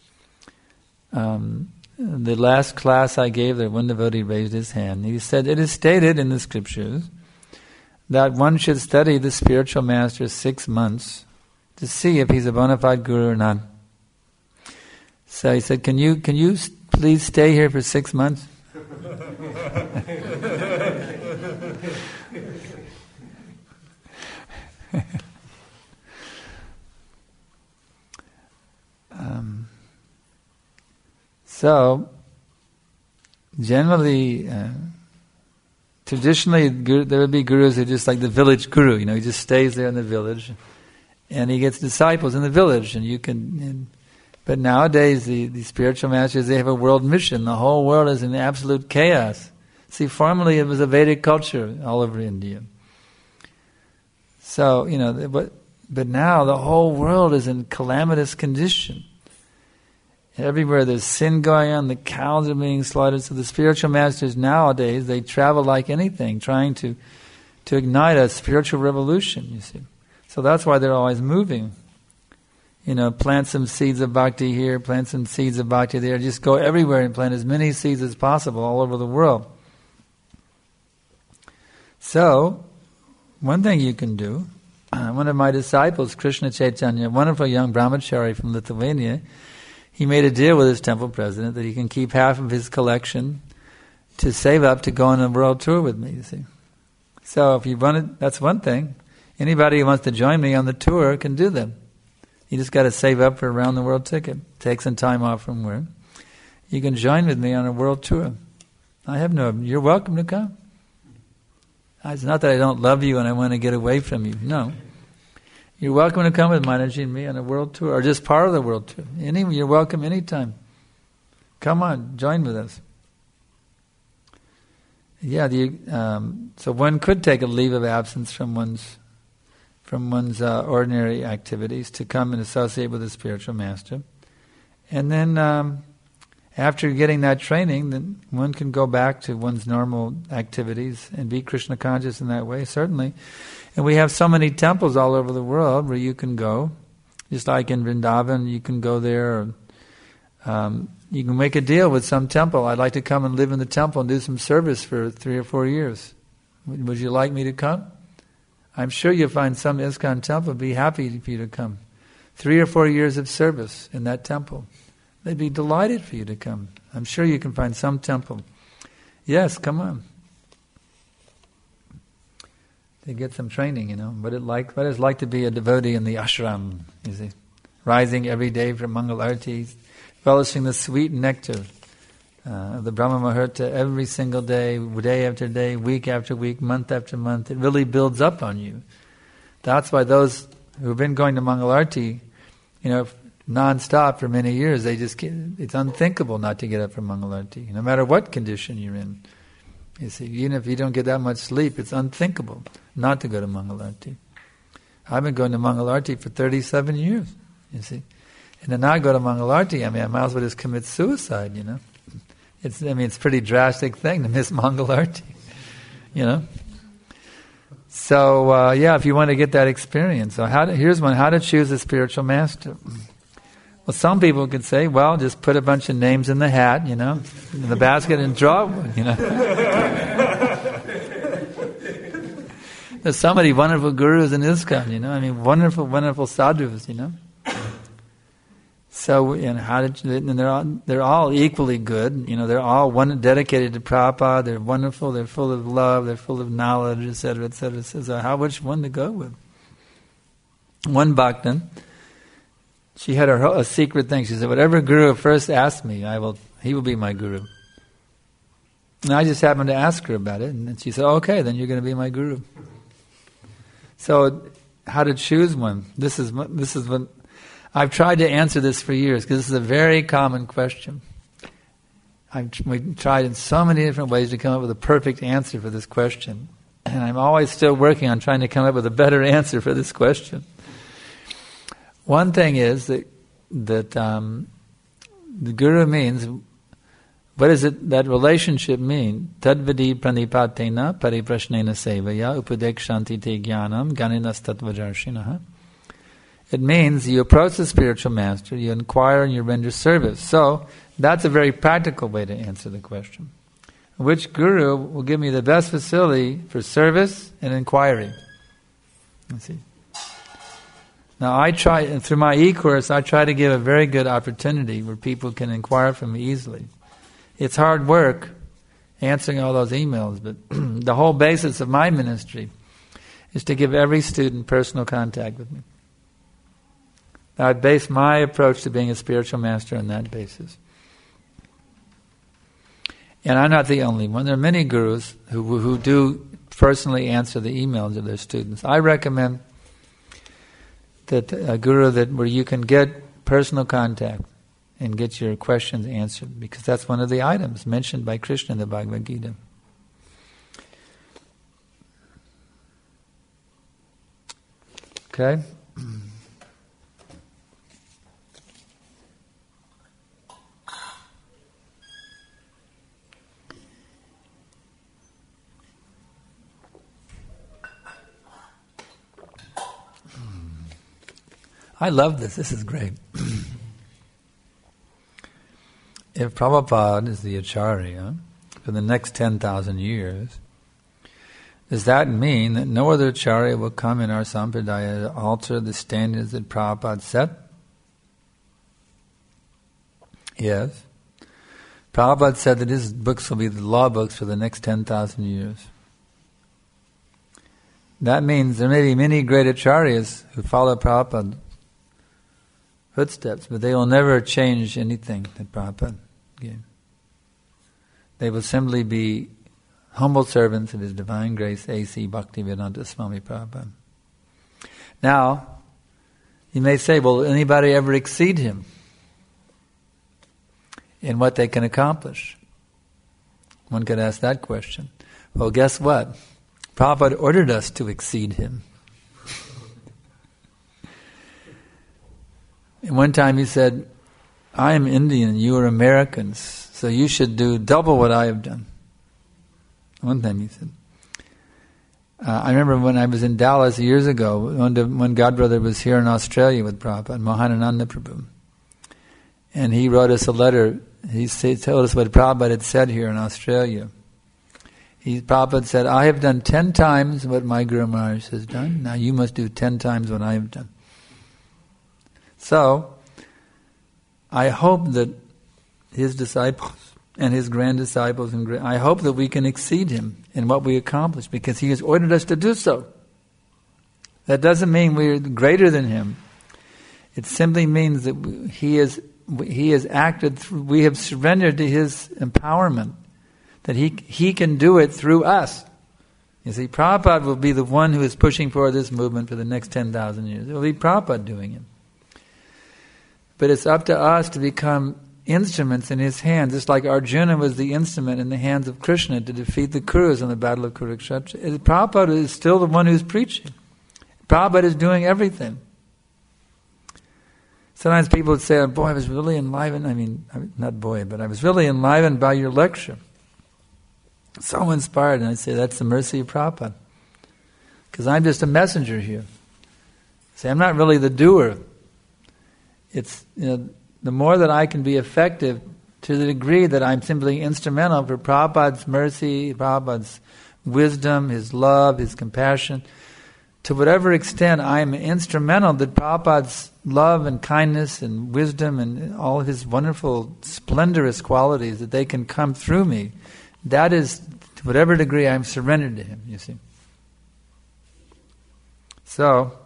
the last class I gave there, one devotee raised his hand. He said, it is stated in the scriptures that one should study the spiritual master 6 months to see if he's a bona fide guru or not. So he said, can you please stay here for 6 months? So generally, traditionally, there would be gurus who are just like the village guru. He just stays there in the village, and he gets disciples in the village. But nowadays, the spiritual masters, they have a world mission. The whole world is in absolute chaos. See, formerly it was a Vedic culture all over India. So, but now the whole world is in calamitous condition. Everywhere there's sin going on, the cows are being slaughtered. So the spiritual masters nowadays, they travel like anything, trying to ignite a spiritual revolution, you see. So that's why they're always moving. Plant some seeds of bhakti here, plant some seeds of bhakti there. Just go everywhere and plant as many seeds as possible all over the world. So, one thing you can do, one of my disciples, Krishna Chaitanya, a wonderful young brahmachari from Lithuania, he made a deal with his temple president that he can keep half of his collection to save up to go on a world tour with me, you see. So if you wanted, that's one thing. Anybody who wants to join me on the tour can do that. You just got to save up for a round the world ticket. Take some time off from work. You can join with me on a world tour. You're welcome to come. It's not that I don't love you and I want to get away from you. No. You're welcome to come with Maharaji and me on a world tour, or just part of the world tour. You're welcome anytime. Come on, join with us. Yeah, so one could take a leave of absence from one's ordinary activities to come and associate with a spiritual master. And then after getting that training, then one can go back to one's normal activities and be Krishna conscious in that way, certainly. And we have so many temples all over the world where you can go. Just like in Vrindavan, you can go there. Or, you can make a deal with some temple. I'd like to come and live in the temple and do some service for 3 or 4 years. Would you like me to come? I'm sure you'll find some ISKCON temple be happy for you to come. 3 or 4 years of service in that temple. They'd be delighted for you to come. I'm sure you can find some temple. Yes, come on. They get some training, what it's like to be a devotee in the ashram, you see. Rising every day for Mangal Artis, relishing the sweet nectar of the Brahma Muhurta every single day, day after day, week after week, month after month. It really builds up on you. That's why those who have been going to Mangal Arti, non-stop for many years, it's unthinkable not to get up for Mangal Arti, no matter what condition you're in. You see, even if you don't get that much sleep, it's unthinkable not to go to Mangal Arti. I've been going to Mangal Arti for 37 years, you see. And to not go to Mangal Arti, I might as well just commit suicide, It's a pretty drastic thing to miss Mangal Arti, So, if you want to get that experience. So here's one, how to choose a spiritual master. Well, some people could say, just put a bunch of names in the hat, in the basket and draw one, There's so many wonderful gurus in ISKCON, wonderful, wonderful sadhus, So, they're all equally good, they're all dedicated to Prabhupada, they're wonderful, they're full of love, they're full of knowledge, etc., etc. So which one to go with? One bhaktan, she had a secret thing. She said, whatever guru first asks me, he will be my guru. And I just happened to ask her about it, and she said, okay, then you're going to be my guru. So, how to choose one? This is what I've tried to answer this for years, because this is a very common question. We've tried in so many different ways to come up with a perfect answer for this question. And I'm always still working on trying to come up with a better answer for this question. One thing is that the guru means, what does that relationship mean? Tadvidi pranipatena pariprashnena sevaya upadekshanti te jnanam ganinas tattvajarshinaha. It means you approach the spiritual master, you inquire and you render service. So, that's a very practical way to answer the question. Which guru will give me the best facility for service and inquiry? Let's see. Now I try, through my e-course, I try to give a very good opportunity where people can inquire from me easily. It's hard work answering all those emails, but the whole basis of my ministry is to give every student personal contact with me. I base my approach to being a spiritual master on that basis. And I'm not the only one. There are many gurus who do personally answer the emails of their students. I recommend that a guru where you can get personal contact and get your questions answered, because that's one of the items mentioned by Krishna in the Bhagavad Gita. Okay? I love this. This is great. If Prabhupada is the Acharya for the next 10,000 years, does that mean that no other Acharya will come in our Sampradaya to alter the standards that Prabhupada set? Yes. Prabhupada said that his books will be the law books for the next 10,000 years. That means there may be many great Acharyas who follow Prabhupada's footsteps, but they will never change anything that Prabhupada gave. They will simply be humble servants of His Divine Grace, A.C. Bhaktivedanta Swami Prabhupada. Now, you may say, will anybody ever exceed him in what they can accomplish? One could ask that question. Well, guess what? Prabhupada ordered us to exceed him. And one time he said, I am Indian, you are Americans, so you should do double what I have done. One time he said. I remember when I was in Dallas years ago, when Godbrother was here in Australia with Prabhupada, Mahanananda Prabhu. And he wrote us a letter. He told us what Prabhupada had said here in Australia. Prabhupada said, I have done 10 times what my Guru Maharaj has done. Now you must do 10 times what I have done. So, I hope that his disciples and his grand disciples, I hope that we can exceed him in what we accomplish, because he has ordered us to do so. That doesn't mean we're greater than him. It simply means that he has acted through, we have surrendered to his empowerment, that he can do it through us. You see, Prabhupada will be the one who is pushing for this movement for the next 10,000 years. It will be Prabhupada doing it. But it's up to us to become instruments in his hands, just like Arjuna was the instrument in the hands of Krishna to defeat the Kurus in the Battle of Kurukshetra. Prabhupada is still the one who's preaching. Prabhupada is doing everything. Sometimes people would say, boy, I was really enlivened. I was really enlivened by your lecture. So inspired. And I say, that's the mercy of Prabhupada. Because I'm just a messenger here. See, I'm not really the doer. It's, the more that I can be effective, to the degree that I'm simply instrumental for Prabhupada's mercy, Prabhupada's wisdom, his love, his compassion, to whatever extent I am instrumental that Prabhupada's love and kindness and wisdom and all of his wonderful, splendorous qualities, that they can come through me, that is, to whatever degree I'm surrendered to him, you see. So,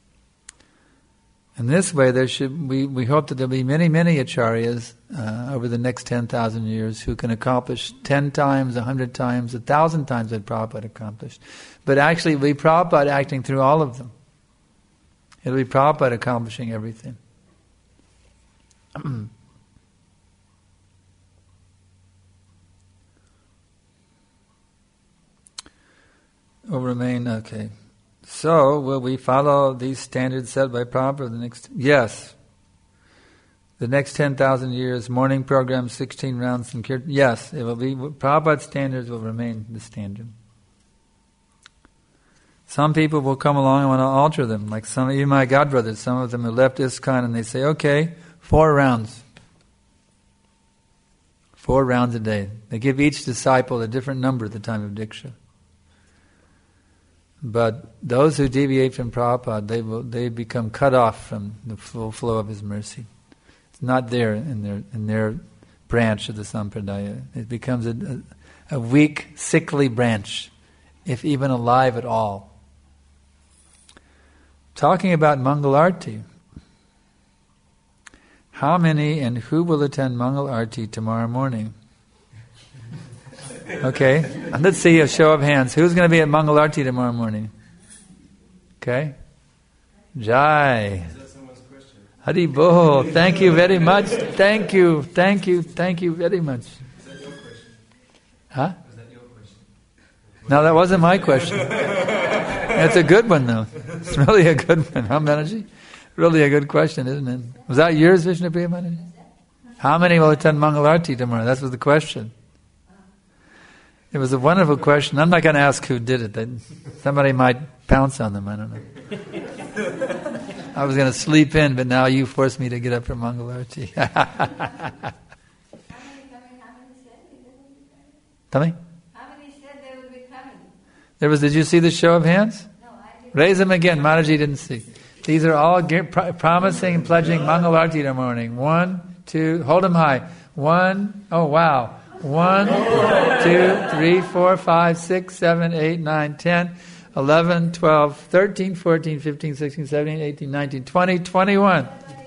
in this way, we hope that there will be many, many acharyas over the next 10,000 years who can accomplish 10 times, 100 times, 1,000 times what Prabhupada accomplished. But actually, it will be Prabhupada acting through all of them. It will be Prabhupada accomplishing everything. Will remain, okay. So, will we follow these standards set by Prabhupada Yes. The next 10,000 years, morning program, 16 rounds in Kirtan. Yes, it will be. Prabhupada's standards will remain the standard. Some people will come along and want to alter them, like some of you, my godbrothers, some of them who left ISKCON and they say, okay, 4 rounds. 4 rounds a day. They give each disciple a different number at the time of Diksha. But those who deviate from Prabhupada, they become cut off from the full flow of his mercy. It's not there in their branch of the Sampradaya. It becomes a weak, sickly branch, if even alive at all. Talking about Mangal Arti. How many and who will attend Mangal Arti tomorrow morning? Okay. Let's see a show of hands. Who's going to be at Mangalarti tomorrow morning? Okay. Jai. Is that someone's question? Hari Bol. Thank you very much. Thank you very much. Is that your question? Huh? Is that your question? No, that wasn't my question. It's a good one, though. It's really a good one, huh, Manaji? Really a good question, isn't it? Was that yours, Vishnupriya Manaji? How many will attend Mangalarti tomorrow? That was the question. It was a wonderful question. I'm not going to ask who did it. Somebody might pounce on them. I don't know. I was going to sleep in, but now you forced me to get up for Mangalarti. Tell me. How many said they will be coming? Did you see the show of hands? No, I didn't. Raise them again. Mataji didn't see. These are all promising and pledging Mangalarti tomorrow morning. 1, 2, hold them high. 1, oh wow. 1, 2, 3, 4, 5, 6, 7, 8, 9, 10, 11, 12, 13, 14, 15, 16, 17, 18, 19, 20, 21.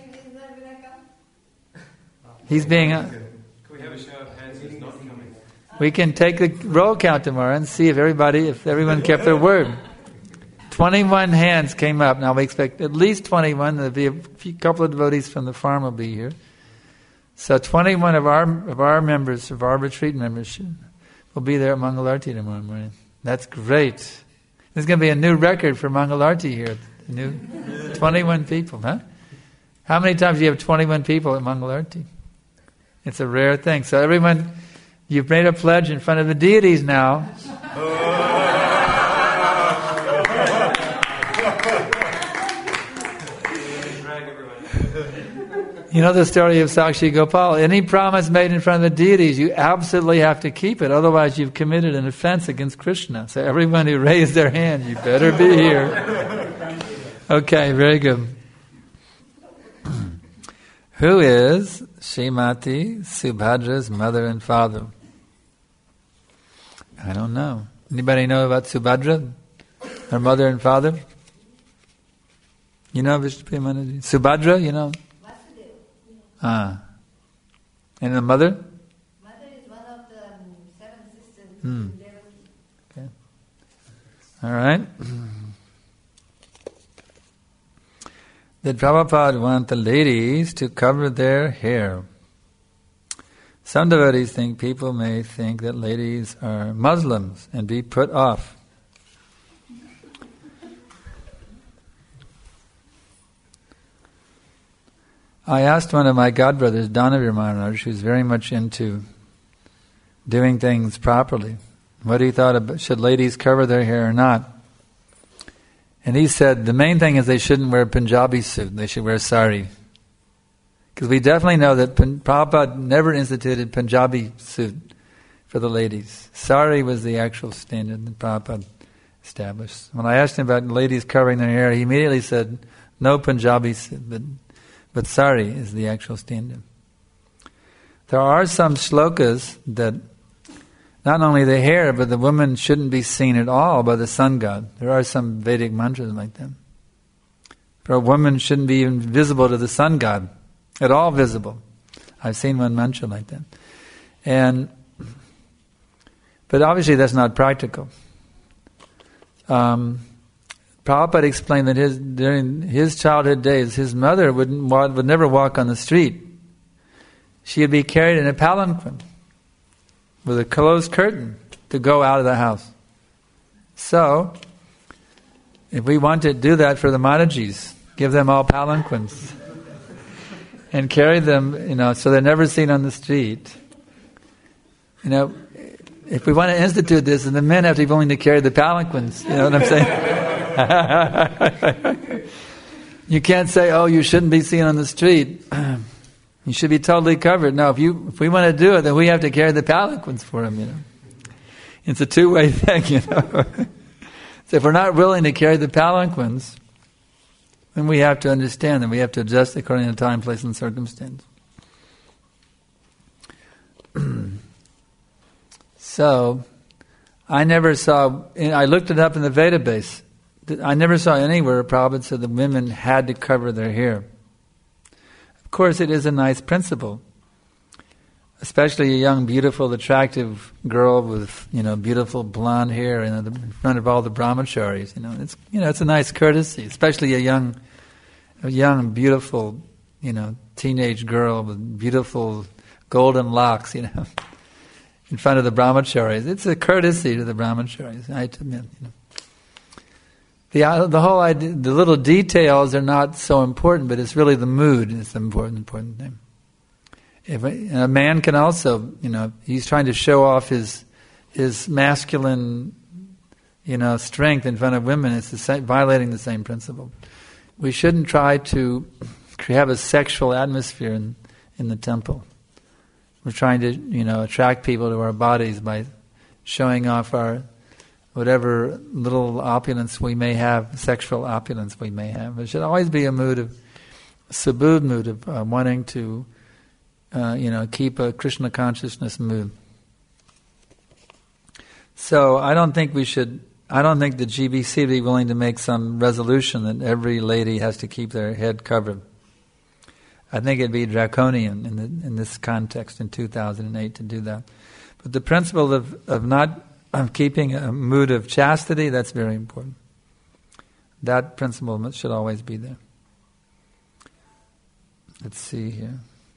He's being... Can we have a show of hands who's not coming? We can take the roll count tomorrow and see if everyone kept their word. 21 hands came up. Now we expect at least 21. There'll be a couple of devotees from the farm will be here. So 21 of our members, of our retreat members, will be there at Mangalarti tomorrow morning. That's great. There's going to be a new record for Mangalarti here. A new 21 people, huh? How many times do you have 21 people at Mangalarti? It's a rare thing. So everyone, you've made a pledge in front of the deities now. You know the story of Sakshi Gopal. Any promise made in front of the deities, you absolutely have to keep it. Otherwise, you've committed an offense against Krishna. So everyone who raised their hand, you better be here. Okay, very good. Who is Srimati Subhadra's mother and father? I don't know. Anybody know about Subhadra? Her mother and father? You know Vishnupriya Manaji? Subhadra, you know? And the mother? Mother is one of the 7 sisters. Okay. All right. Did Prabhupada want the ladies to cover their hair? Some devotees think people may think that ladies are Muslims and be put off. I asked one of my godbrothers, Danavir Maharaj, who's very much into doing things properly, what he thought about, should ladies cover their hair or not. And he said the main thing is they shouldn't wear a Punjabi suit, they should wear sari. Because we definitely know that Prabhupada never instituted Punjabi suit for the ladies. Sari was the actual standard that Prabhupada established. When I asked him about ladies covering their hair, he immediately said, no Punjabi suit, but sari is the actual standard. There are some shlokas that not only the hair, but the woman shouldn't be seen at all by the sun god. There are some Vedic mantras like that. For a woman shouldn't be even visible to the sun god, at all visible. I've seen one mantra like that. But obviously that's not practical. Prabhupada explained that during his childhood days, his mother would never walk on the street. She would be carried in a palanquin with a closed curtain to go out of the house. So, if we want to do that for the Matajis, give them all palanquins and carry them, so they're never seen on the street. If we want to institute this, then the men have to be willing to carry the palanquins. You know what I'm saying? You can't say, oh, you shouldn't be seen on the street. You should be totally covered. No, if we want to do it, then we have to carry the palanquins for them, It's a two-way thing, So if we're not willing to carry the palanquins, then we have to understand that we have to adjust according to time, place, and circumstance. So, I looked it up in the Veda base. I never saw anywhere Prabhupada said the women had to cover their hair. Of course, it is a nice principle. especially a young, beautiful, attractive girl with, beautiful blonde hair in front of all the brahmacharis. It's a nice courtesy, especially a young, beautiful, teenage girl with beautiful golden locks, in front of the brahmacharis. It's a courtesy to the brahmacharis, I admit. The whole idea, the little details are not so important, but it's really the mood is the important thing. If a man can also, he's trying to show off his masculine, strength in front of women. It's violating the same principle. We shouldn't try to have a sexual atmosphere in the temple. We're trying to, attract people to our bodies by showing off our whatever little opulence we may have, sexual opulence we may have. It should always be a subud mood of wanting to, keep a Krishna consciousness mood. So I don't think the GBC would be willing to make some resolution that every lady has to keep their head covered. I think it'd be draconian in this context in 2008 to do that. But the principle of keeping a mood of chastity, that's very important. That principle should always be there. Let's see here.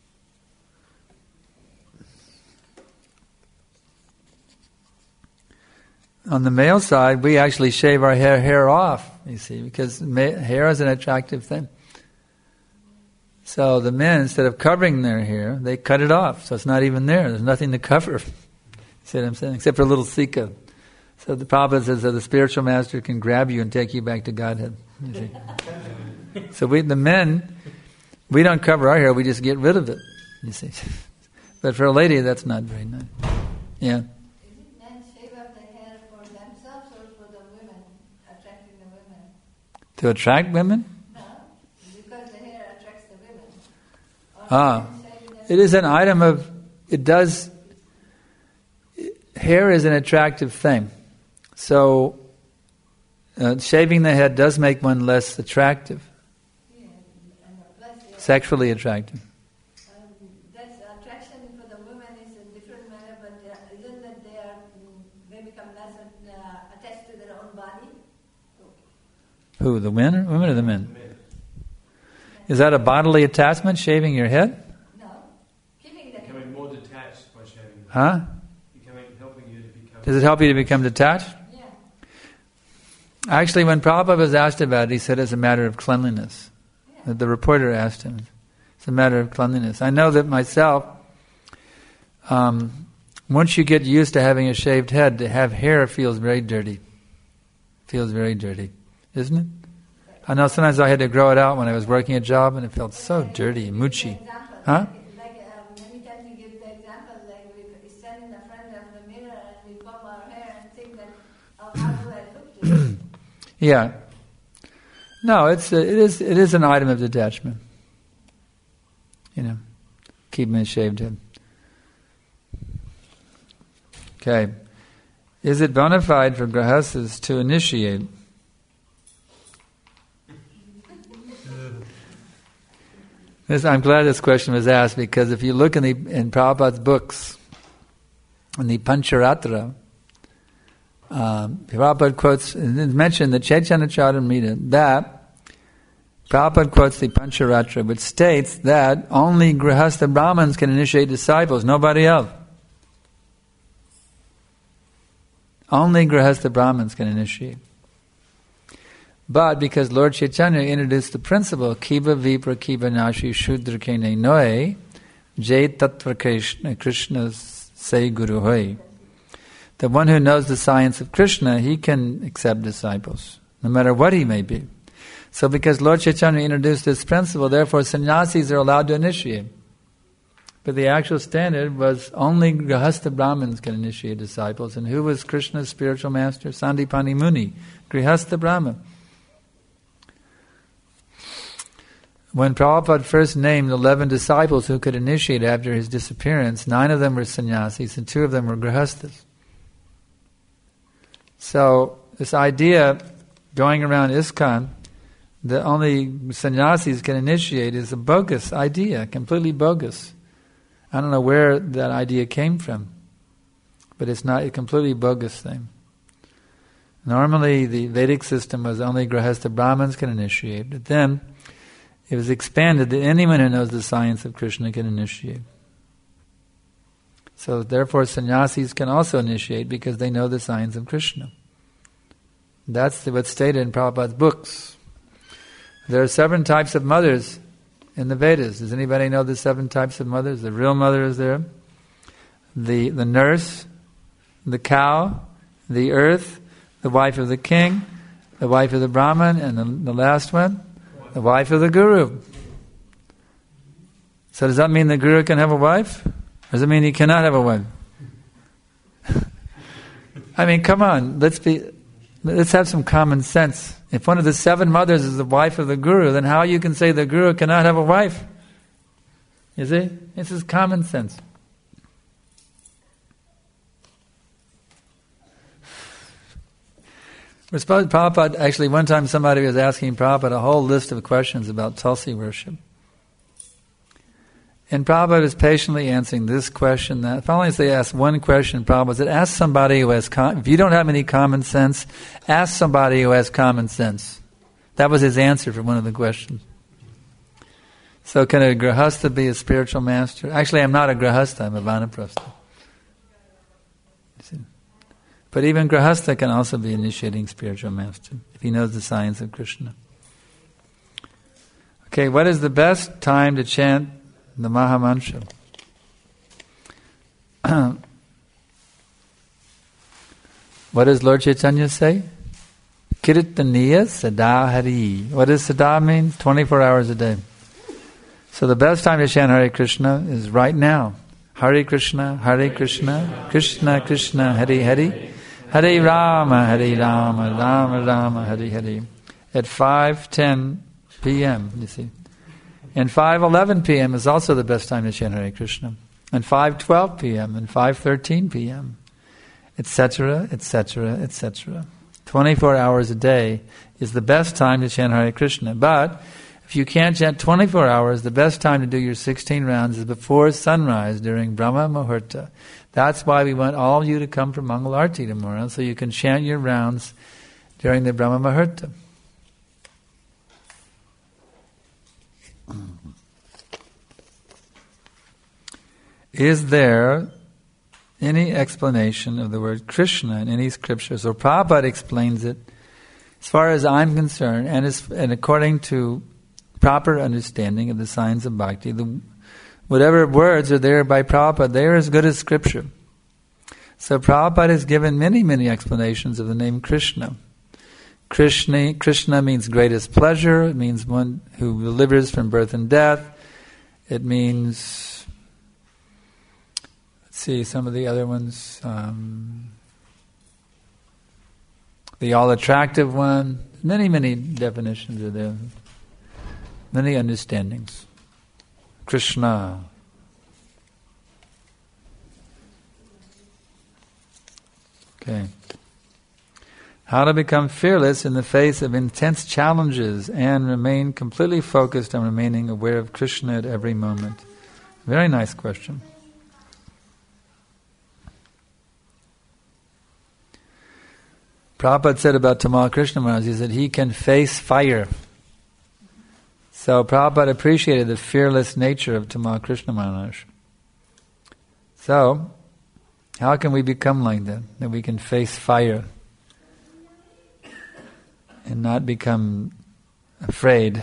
On the male side, we actually shave our hair off, you see, because hair is an attractive thing. So the men, instead of covering their hair, they cut it off, so it's not even there. There's nothing to cover. See what I'm saying? Except for a little sika. So the Prabhupada says that the spiritual master can grab you and take you back to Godhead. You see? So the men, we don't cover our hair, we just get rid of it. You see? But for a lady, that's not very nice. Yeah. To attract women? No, because the hair attracts the women. It is an item of, hair is an attractive thing. So, shaving the head does make one less attractive. Yeah, and plus, sexually attractive. That's attraction for the women is a different matter, but isn't that they become less attached to their own body? Who, the women or the men? Is that a bodily attachment, shaving your head? No. Keeping the Becoming more detached by shaving. Huh? Helping you to become... Does it help you to become detached? Yeah. Actually, when Prabhupada was asked about it, he said it's a matter of cleanliness. Yeah. The reporter asked him. It's a matter of cleanliness. I know that myself, once you get used to having a shaved head, to have hair feels very dirty. Feels very dirty. Isn't it? I know sometimes I had to grow it out when I was working a job and it felt so dirty and moochy. Huh? Many times we give the example, like we stand in the front of the mirror and we comb our hair and think that, how do I look today? Yeah. No, it is an item of detachment. Keeping a shaved head. Okay. Is it bona fide for grahastas to initiate? I'm glad this question was asked, because if you look in Prabhupada's books, in the Pancharatra, Prabhupada quotes, and it's mentioned the Chaitanya Charitamrita, that Prabhupada quotes the Pancharatra, which states that only Grihastha Brahmins can initiate disciples, nobody else. Only Grihastha Brahmins can initiate. But because Lord Chaitanya introduced the principle, Kiva Vipra Kiva Nashi Shudra Kene Noe, Jai Tattva Krishna Say Guru Hoy. The one who knows the science of Krishna, he can accept disciples, no matter what he may be. So because Lord Chaitanya introduced this principle, therefore sannyasis are allowed to initiate. But the actual standard was only Grihastha Brahmins can initiate disciples. And who was Krishna's spiritual master? Sandipani Muni, Grihastha Brahma. When Prabhupada first named 11 disciples who could initiate after his disappearance, 9 of them were sannyasis and 2 of them were grihasthas. So this idea going around ISKCON that only sannyasis can initiate is a bogus idea, completely bogus. I don't know where that idea came from, but it's not a completely bogus thing. Normally, the Vedic system was only Grihastha Brahmins can initiate, but then it was expanded that anyone who knows the science of Krishna can initiate. So therefore, sannyasis can also initiate because they know the science of Krishna. That's what's stated in Prabhupada's books. There are 7 types of mothers in the Vedas. Does anybody know the 7 types of mothers? The real mother is there. The nurse, the cow, the earth, the wife of the king, the wife of the Brahmin, and the last one, the wife of the guru. So does that mean the guru can have a wife? Or does it mean he cannot have a wife? I mean, come on, let's have some common sense. If one of the 7 mothers is the wife of the guru, then how you can say the guru cannot have a wife? You see? This is common sense. We're supposed Prabhupada, actually one time somebody was asking Prabhupada a whole list of questions about Tulsi worship. And Prabhupada was patiently answering this question, that. Finally, they asked one question, Prabhupada said, ask somebody who has, if you don't have any common sense, ask somebody who has common sense. That was his answer for one of the questions. So can a Grihastha be a spiritual master? Actually, I'm not a Grihastha, I'm a Vanaprastha. But even Grihastha can also be initiating spiritual master, if he knows the science of Krishna. Okay, what is the best time to chant the Mahamantra? What does Lord Chaitanya say? Kirtaniya Sada Hari. What does Sada mean? 24 hours a day. So the best time to chant Hare Krishna is right now. Hare Krishna, Krishna Krishna, Hare Hare, Hare Rama, Rama Rama, Hare Hare. At 5:10 p.m., you see. And 5:11 p.m. is also the best time to chant Hare Krishna. And 5:12 p.m. and 5:13 p.m. etc., etc., etc. 24 hours a day is the best time to chant Hare Krishna. But if you can't chant 24 hours, the best time to do your 16 rounds is before sunrise during Brahma Muhurta. That's why we want all of you to come for Mangal Arti tomorrow, so you can chant your rounds during the Brahma Muhurta. Is there any explanation of the word Krishna in any scripture? So Prabhupada explains it, as far as I'm concerned, and according to proper understanding of the science of bhakti, whatever words are there by Prabhupada, they are as good as scripture. So Prabhupada has given many, many explanations of the name Krishna. Krishna means greatest pleasure. It means one who delivers from birth and death. It means, let's see, some of the other ones. The all-attractive one. Many, many definitions are there. Many understandings. Krishna. Okay. How to become fearless in the face of intense challenges and remain completely focused on remaining aware of Krishna at every moment. Very nice question. Prabhupada said about Tamal Krishna Maharaj, he said he can face fire. So Prabhupada appreciated the fearless nature of Tamal Krishna Maharaj. So, how can we become like that? That we can face fire and not become afraid?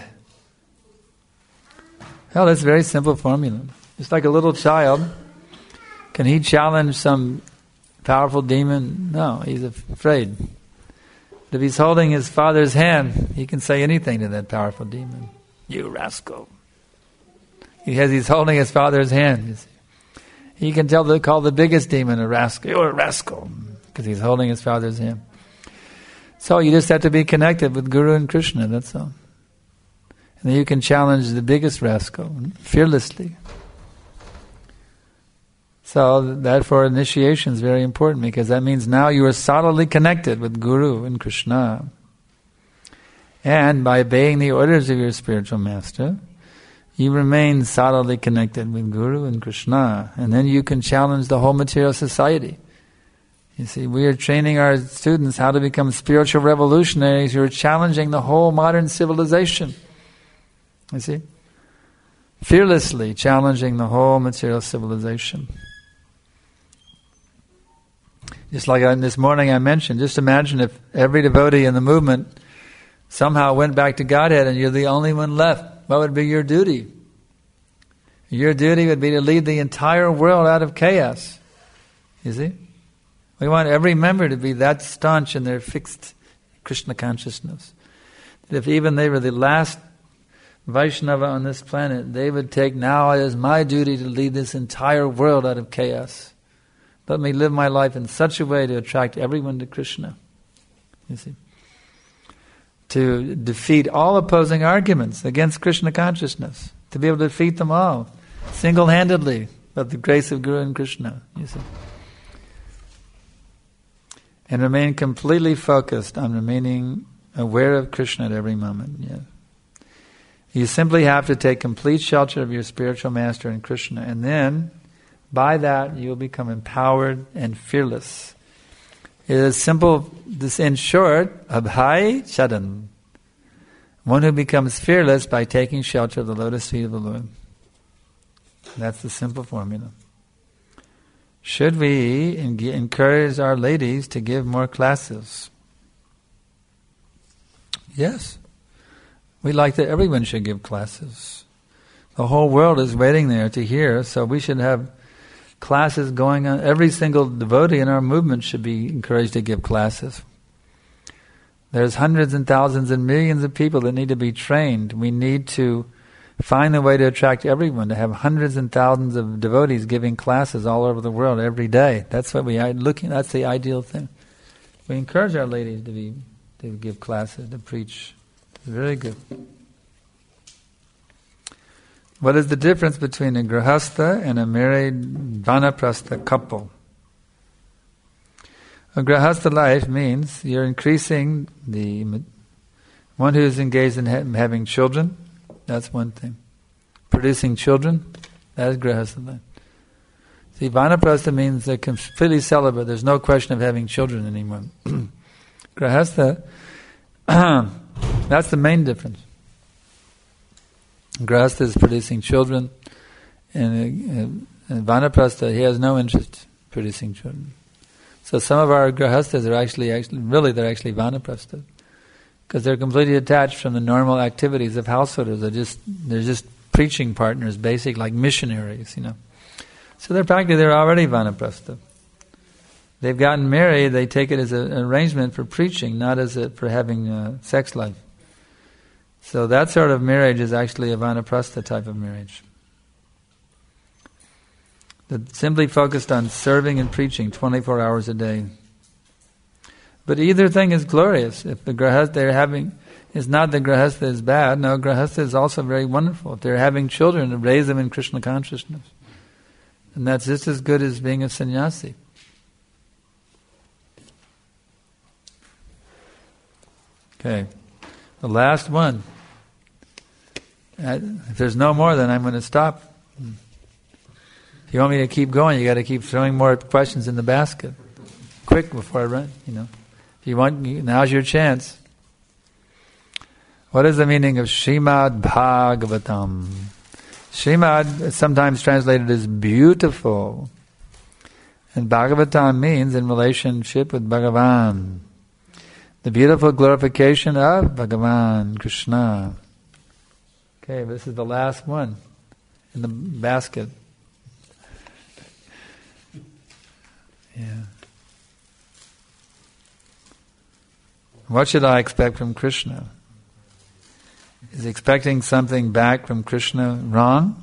Well, that's a very simple formula. It's like a little child. Can he challenge some powerful demon? No, he's afraid. But if he's holding his father's hand, he can say anything to that powerful demon. You rascal. He's holding his father's hand. You see. He can call the biggest demon a rascal. You're a rascal. Because he's holding his father's hand. So you just have to be connected with Guru and Krishna, that's all. And then you can challenge the biggest rascal fearlessly. So therefore initiation is very important, because that means now you are solidly connected with Guru and Krishna. And by obeying the orders of your spiritual master, you remain solidly connected with Guru and Krishna, and then you can challenge the whole material society. You see, we are training our students how to become spiritual revolutionaries who are challenging the whole modern civilization. You see? Fearlessly challenging the whole material civilization. Just like this morning I mentioned, just imagine if every devotee in the movement somehow went back to Godhead and you're the only one left. What would be your duty? Your duty would be to lead the entire world out of chaos. You see? We want every member to be that staunch in their fixed Krishna consciousness. That if even they were the last Vaishnava on this planet, they would take, now it is my duty to lead this entire world out of chaos. Let me live my life in such a way to attract everyone to Krishna. You see? To defeat all opposing arguments against Krishna consciousness. To be able to defeat them all, single-handedly, by the grace of Guru and Krishna. You see? And remain completely focused on remaining aware of Krishna at every moment. Yeah. You simply have to take complete shelter of your spiritual master in Krishna, and then, by that, you'll become empowered and fearless. It is simple, this in short, Abhay Chadan. One who becomes fearless by taking shelter of the lotus feet of the Lord. That's the simple formula. Should we encourage our ladies to give more classes? Yes. We like that everyone should give classes. The whole world is waiting there to hear, so we should have classes going on. Every single devotee in our movement should be encouraged to give classes. There's hundreds and thousands and millions of people that need to be trained. We need to find a way to attract everyone, to have hundreds and thousands of devotees giving classes all over the world every day. That's what that's the ideal thing. We encourage our ladies to give classes, to preach. It's very good. What is the difference between a grahastha and a married vanaprastha couple? A grahastha life means you're increasing one who is engaged in having children. That's one thing. Producing children, that is grahastha life. See, vanaprastha means they're completely celibate. There's no question of having children anymore. Grahastha, that's the main difference. Grahastha is producing children, and vanaprastha, he has no interest in producing children. So some of our grahasthas are actually vanaprastha, because they're completely detached from the normal activities of householders. They're just preaching partners, basic, like missionaries, So they're already vanaprastha. They've gotten married. They take it as an arrangement for preaching, not for having a sex life. So that sort of marriage is actually a vanaprastha type of marriage. That simply focused on serving and preaching 24 hours a day. But either thing is glorious. If the grahastha they're having is not that grahastha is bad, no, grahastha is also very wonderful. If they're having children, to raise them in Krishna consciousness. And that's just as good as being a sannyasi. Okay, the last one. If there's no more, then I'm going to stop. If you want me to keep going, you got to keep throwing more questions in the basket. Quick before I run, If you want, now's your chance. What is the meaning of Srimad Bhagavatam? Srimad is sometimes translated as beautiful. And Bhagavatam means in relationship with Bhagavan. The beautiful glorification of Bhagavan, Krishna. Okay, this is the last one in the basket. Yeah. What should I expect from Krishna? Is expecting something back from Krishna wrong?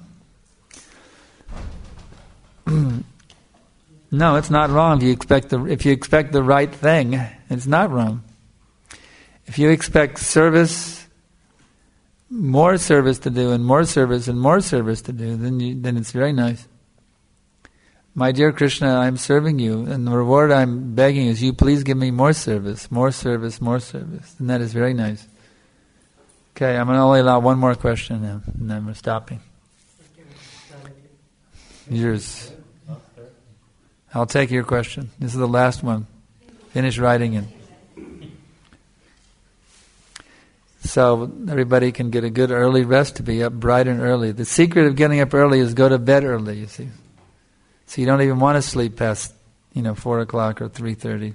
No, it's not wrong if you expect the right thing. It's not wrong. If you expect service, more service to do, and more service and more service to do, then it's very nice. My dear Krishna, I'm serving you, and the reward I'm begging is you please give me more service, more service, more service. And that is very nice. Okay, I'm going to only allow one more question now, and then we're stopping. Yours. I'll take your question. This is the last one. Finish writing it. So everybody can get a good early rest to be up bright and early. The secret of getting up early is go to bed early, you see. So you don't even want to sleep past, 4 o'clock or 3:30.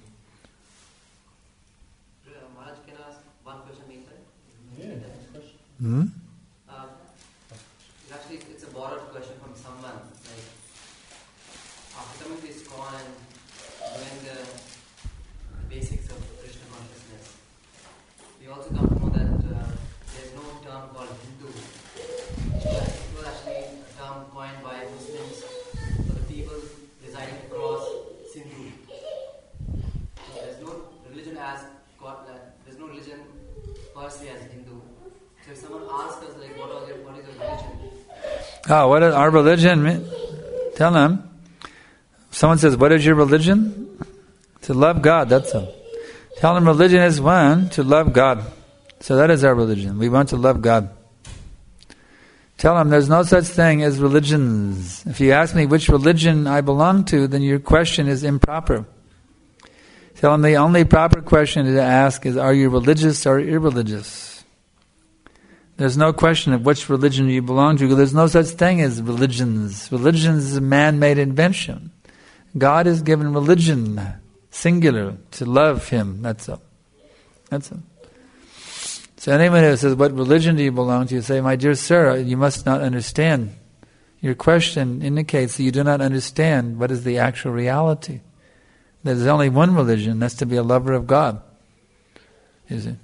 Maharaj, can I ask one question meantime? Hmm? Actually, it's a borrowed question from someone. Like, after coming to ISKCON and doing the basics of Krishna consciousness, we also come to know that there's no term called Hindu. It was actually a term coined by Muslims for the people residing across Sindhu. There's no religion there's no religion per se as Hindu. So if someone asks us, like, what is your religion? What is our religion? Tell them. Someone says, what is your religion? To love God, that's all. Tell them religion is one, to love God. So that is our religion. We want to love God. Tell them there's no such thing as religions. If you ask me which religion I belong to, then your question is improper. Tell them the only proper question to ask is, are you religious or irreligious? There's no question of which religion you belong to. There's no such thing as religions. Religions is a man-made invention. God has given religion, singular, to love Him. That's all. That's all. So anyone who says, what religion do you belong to? You say, my dear sir, you must not understand. Your question indicates that you do not understand what is the actual reality. There's only one religion, that's to be a lover of God. You see?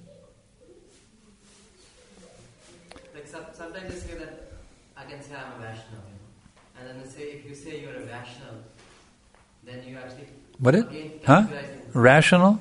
Like sometimes they say that I can say I'm a Vaishnava, and then they say if you say you're a Vaishnava, then you actually What it? again Huh? Rational?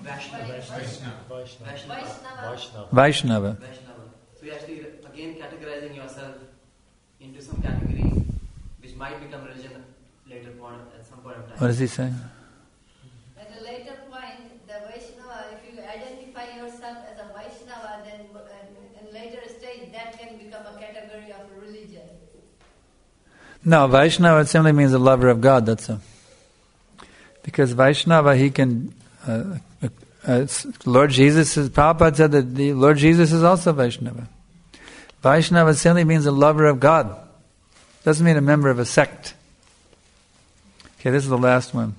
Vaishnava. So you're actually again categorizing yourself into some category which might become religion later on at some point of time. What is he saying? At a later point, the Vaishnava, if you identify yourself as a Vaishnava, then in later stage that can become a category of religion. No, Vaishnava simply means a lover of God, that's all. Because Vaishnava, he can... Lord Jesus, Prabhupada said that the Lord Jesus is also Vaishnava. Vaishnava simply means a lover of God. Doesn't mean a member of a sect. Okay, this is the last one.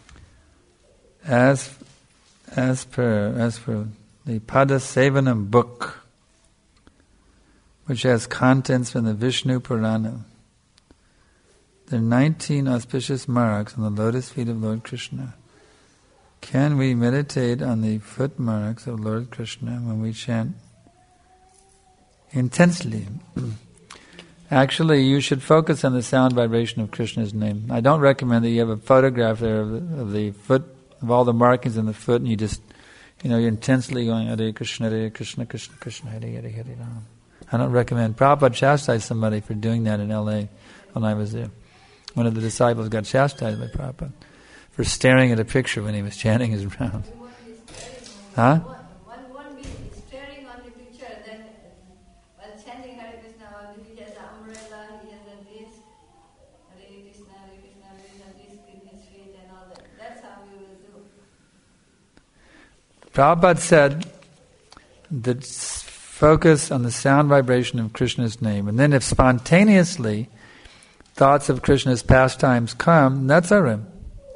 As per the Pada Sevanam book, which has contents from the Vishnu Purana, there are 19 auspicious marks on the lotus feet of Lord Krishna. Can we meditate on the foot marks of Lord Krishna when we chant intensely? Actually, you should focus on the sound vibration of Krishna's name. I don't recommend that you have a photograph there of the foot, of all the markings in the foot, and you just, you're intensely going, Hare Krishna, Krishna Krishna, Hare Hare, Hare Ram. I don't recommend. Prabhupada chastised somebody for doing that in L.A. when I was there. One of the disciples got chastised by Prabhupada for staring at a picture when he was chanting his rounds. Huh? One won't be staring on the picture, then while chanting Hare Krishna, he has an umbrella, he has a this, Hare Krishna, there is a disc in his feet and all that. That's how we will do. Prabhupada said that focus on the sound vibration of Krishna's name, and then if spontaneously thoughts of Krishna's pastimes come, that's all right.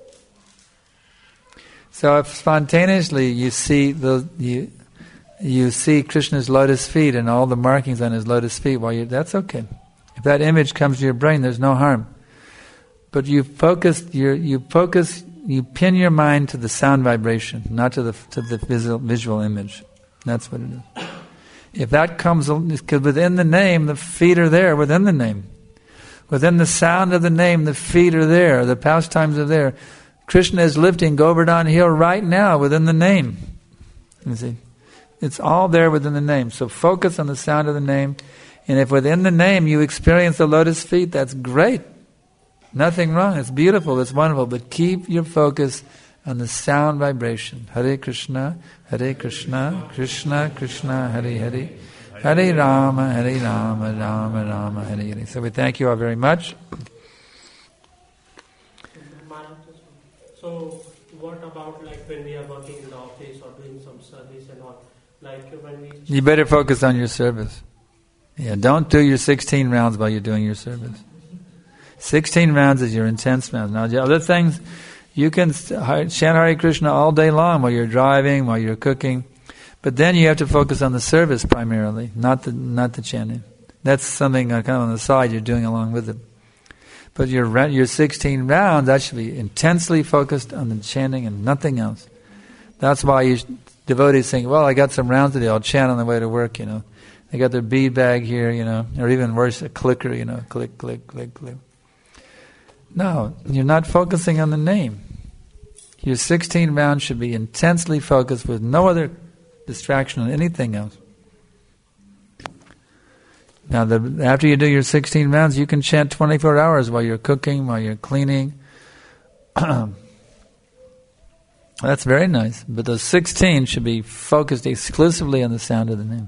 So if spontaneously you see you see Krishna's lotus feet and all the markings on his lotus feet, that's okay. If that image comes to your brain, there's no harm. But you pin your mind to the sound vibration, not to the visual image. That's what it is. If that comes, because within the name, the feet are there within the name. Within the sound of the name, the feet are there, the pastimes are there. Krishna is lifting Govardhan Hill right now within the name. You see? It's all there within the name. So focus on the sound of the name. And if within the name you experience the lotus feet, that's great. Nothing wrong. It's beautiful. It's wonderful. But keep your focus on the sound vibration. Hare Krishna, Krishna Krishna, Hare Hare, Hare Rama, Rama Rama, Hare Hare. So we thank you all very much. So what about like when we are working in the office or doing some service and all? Like when we... You better focus on your service. Yeah, don't do your 16 rounds while you're doing your service. 16 rounds is your intense rounds. Now the other things, you can chant Hare Krishna all day long while you're driving, while you're cooking. But then you have to focus on the service primarily, not the chanting. That's something kind of on the side you're doing along with it. But your 16 rounds, that should be intensely focused on the chanting and nothing else. That's why devotees think, well, I got some rounds today, I'll chant on the way to work, They got their bead bag here, or even worse, a clicker, click, click, click, click. No, you're not focusing on the name. Your 16 rounds should be intensely focused with no other distraction on anything else. Now, after you do your 16 rounds, you can chant 24 hours while you're cooking, while you're cleaning. That's very nice. But those 16 should be focused exclusively on the sound of the name.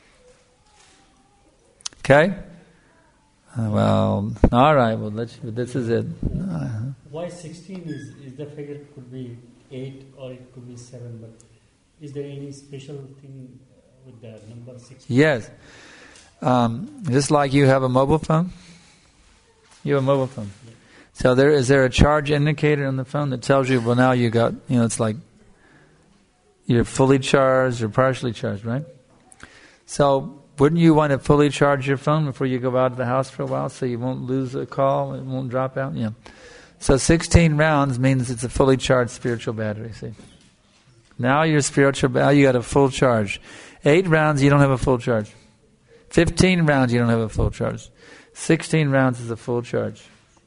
Okay? Well, all right. Well, this is it. Why 16 is the figure? It could be 8 or it could be 7. But is there any special thing with the number 16? Yes. Just like you have a mobile phone. You have a mobile phone. Yeah. So is there a charge indicator on the phone that tells you, well, now you got, it's like you're fully charged or partially charged, right? So wouldn't you want to fully charge your phone before you go out of the house for a while so you won't lose a call, it won't drop out? Yeah. So 16 rounds means it's a fully charged spiritual battery, see? Now you got a full charge. 8 rounds, you don't have a full charge. 15 rounds, you don't have a full charge. 16 rounds is a full charge.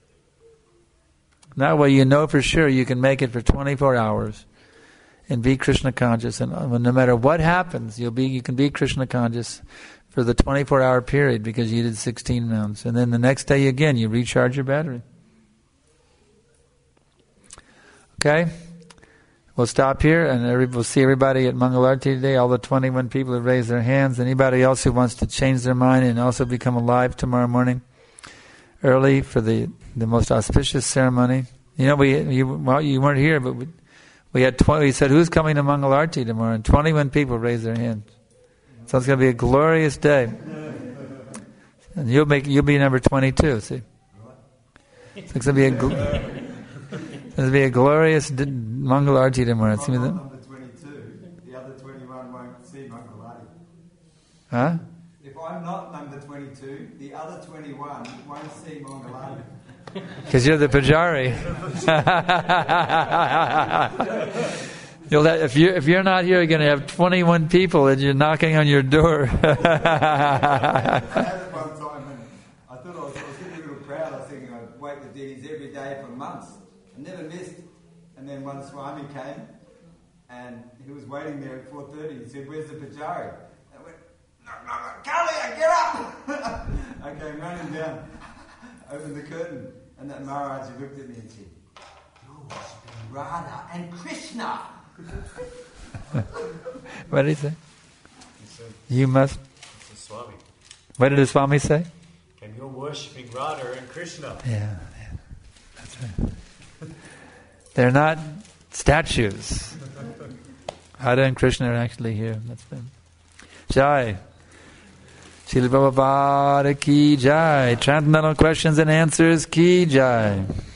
That way you know for sure you can make it for 24 hours and be Krishna conscious. And no matter what happens, you can be Krishna conscious for the 24-hour period because you did 16 rounds. And then the next day again, you recharge your battery. Okay? We'll stop here, and we'll see everybody at Mangalarti today, all the 21 people who raised their hands. Anybody else who wants to change their mind and also become alive tomorrow morning, early for the most auspicious ceremony. You weren't here, but we said, who's coming to Mangalarti tomorrow? And 21 people raised their hands. So it's going to be a glorious day. And you'll be number 22, see? So it's going to be There'll be a glorious Mangalarti tomorrow. If I'm not number 22, the other 21 won't see Mangalarti. Huh? If I'm not number 22, the other 21 won't see Mangalarti. Because you're the Pujari. If you're not here, you're going to have 21 people and you're knocking on your door. I had it one time and I thought I was getting a little proud. I was thinking I'd wake the deities every day for months. I never missed. And then one Swami came and he was waiting there at 4:30. He said, "Where's the Pujari?" I went, "No, Kalia, get up!" I came running down, opened the curtain, and that Maharaj looked at me and said, "You're worshipping Radha and Krishna." What did he say? He said, You must. it's a Swami. What did the Swami say? And you're worshipping Radha and Krishna. Yeah, that's right. They're not statues. Radha and Krishna are actually here. That's them. Jai. Srila Prabhupada ki jai. Transcendental questions and answers ki jai.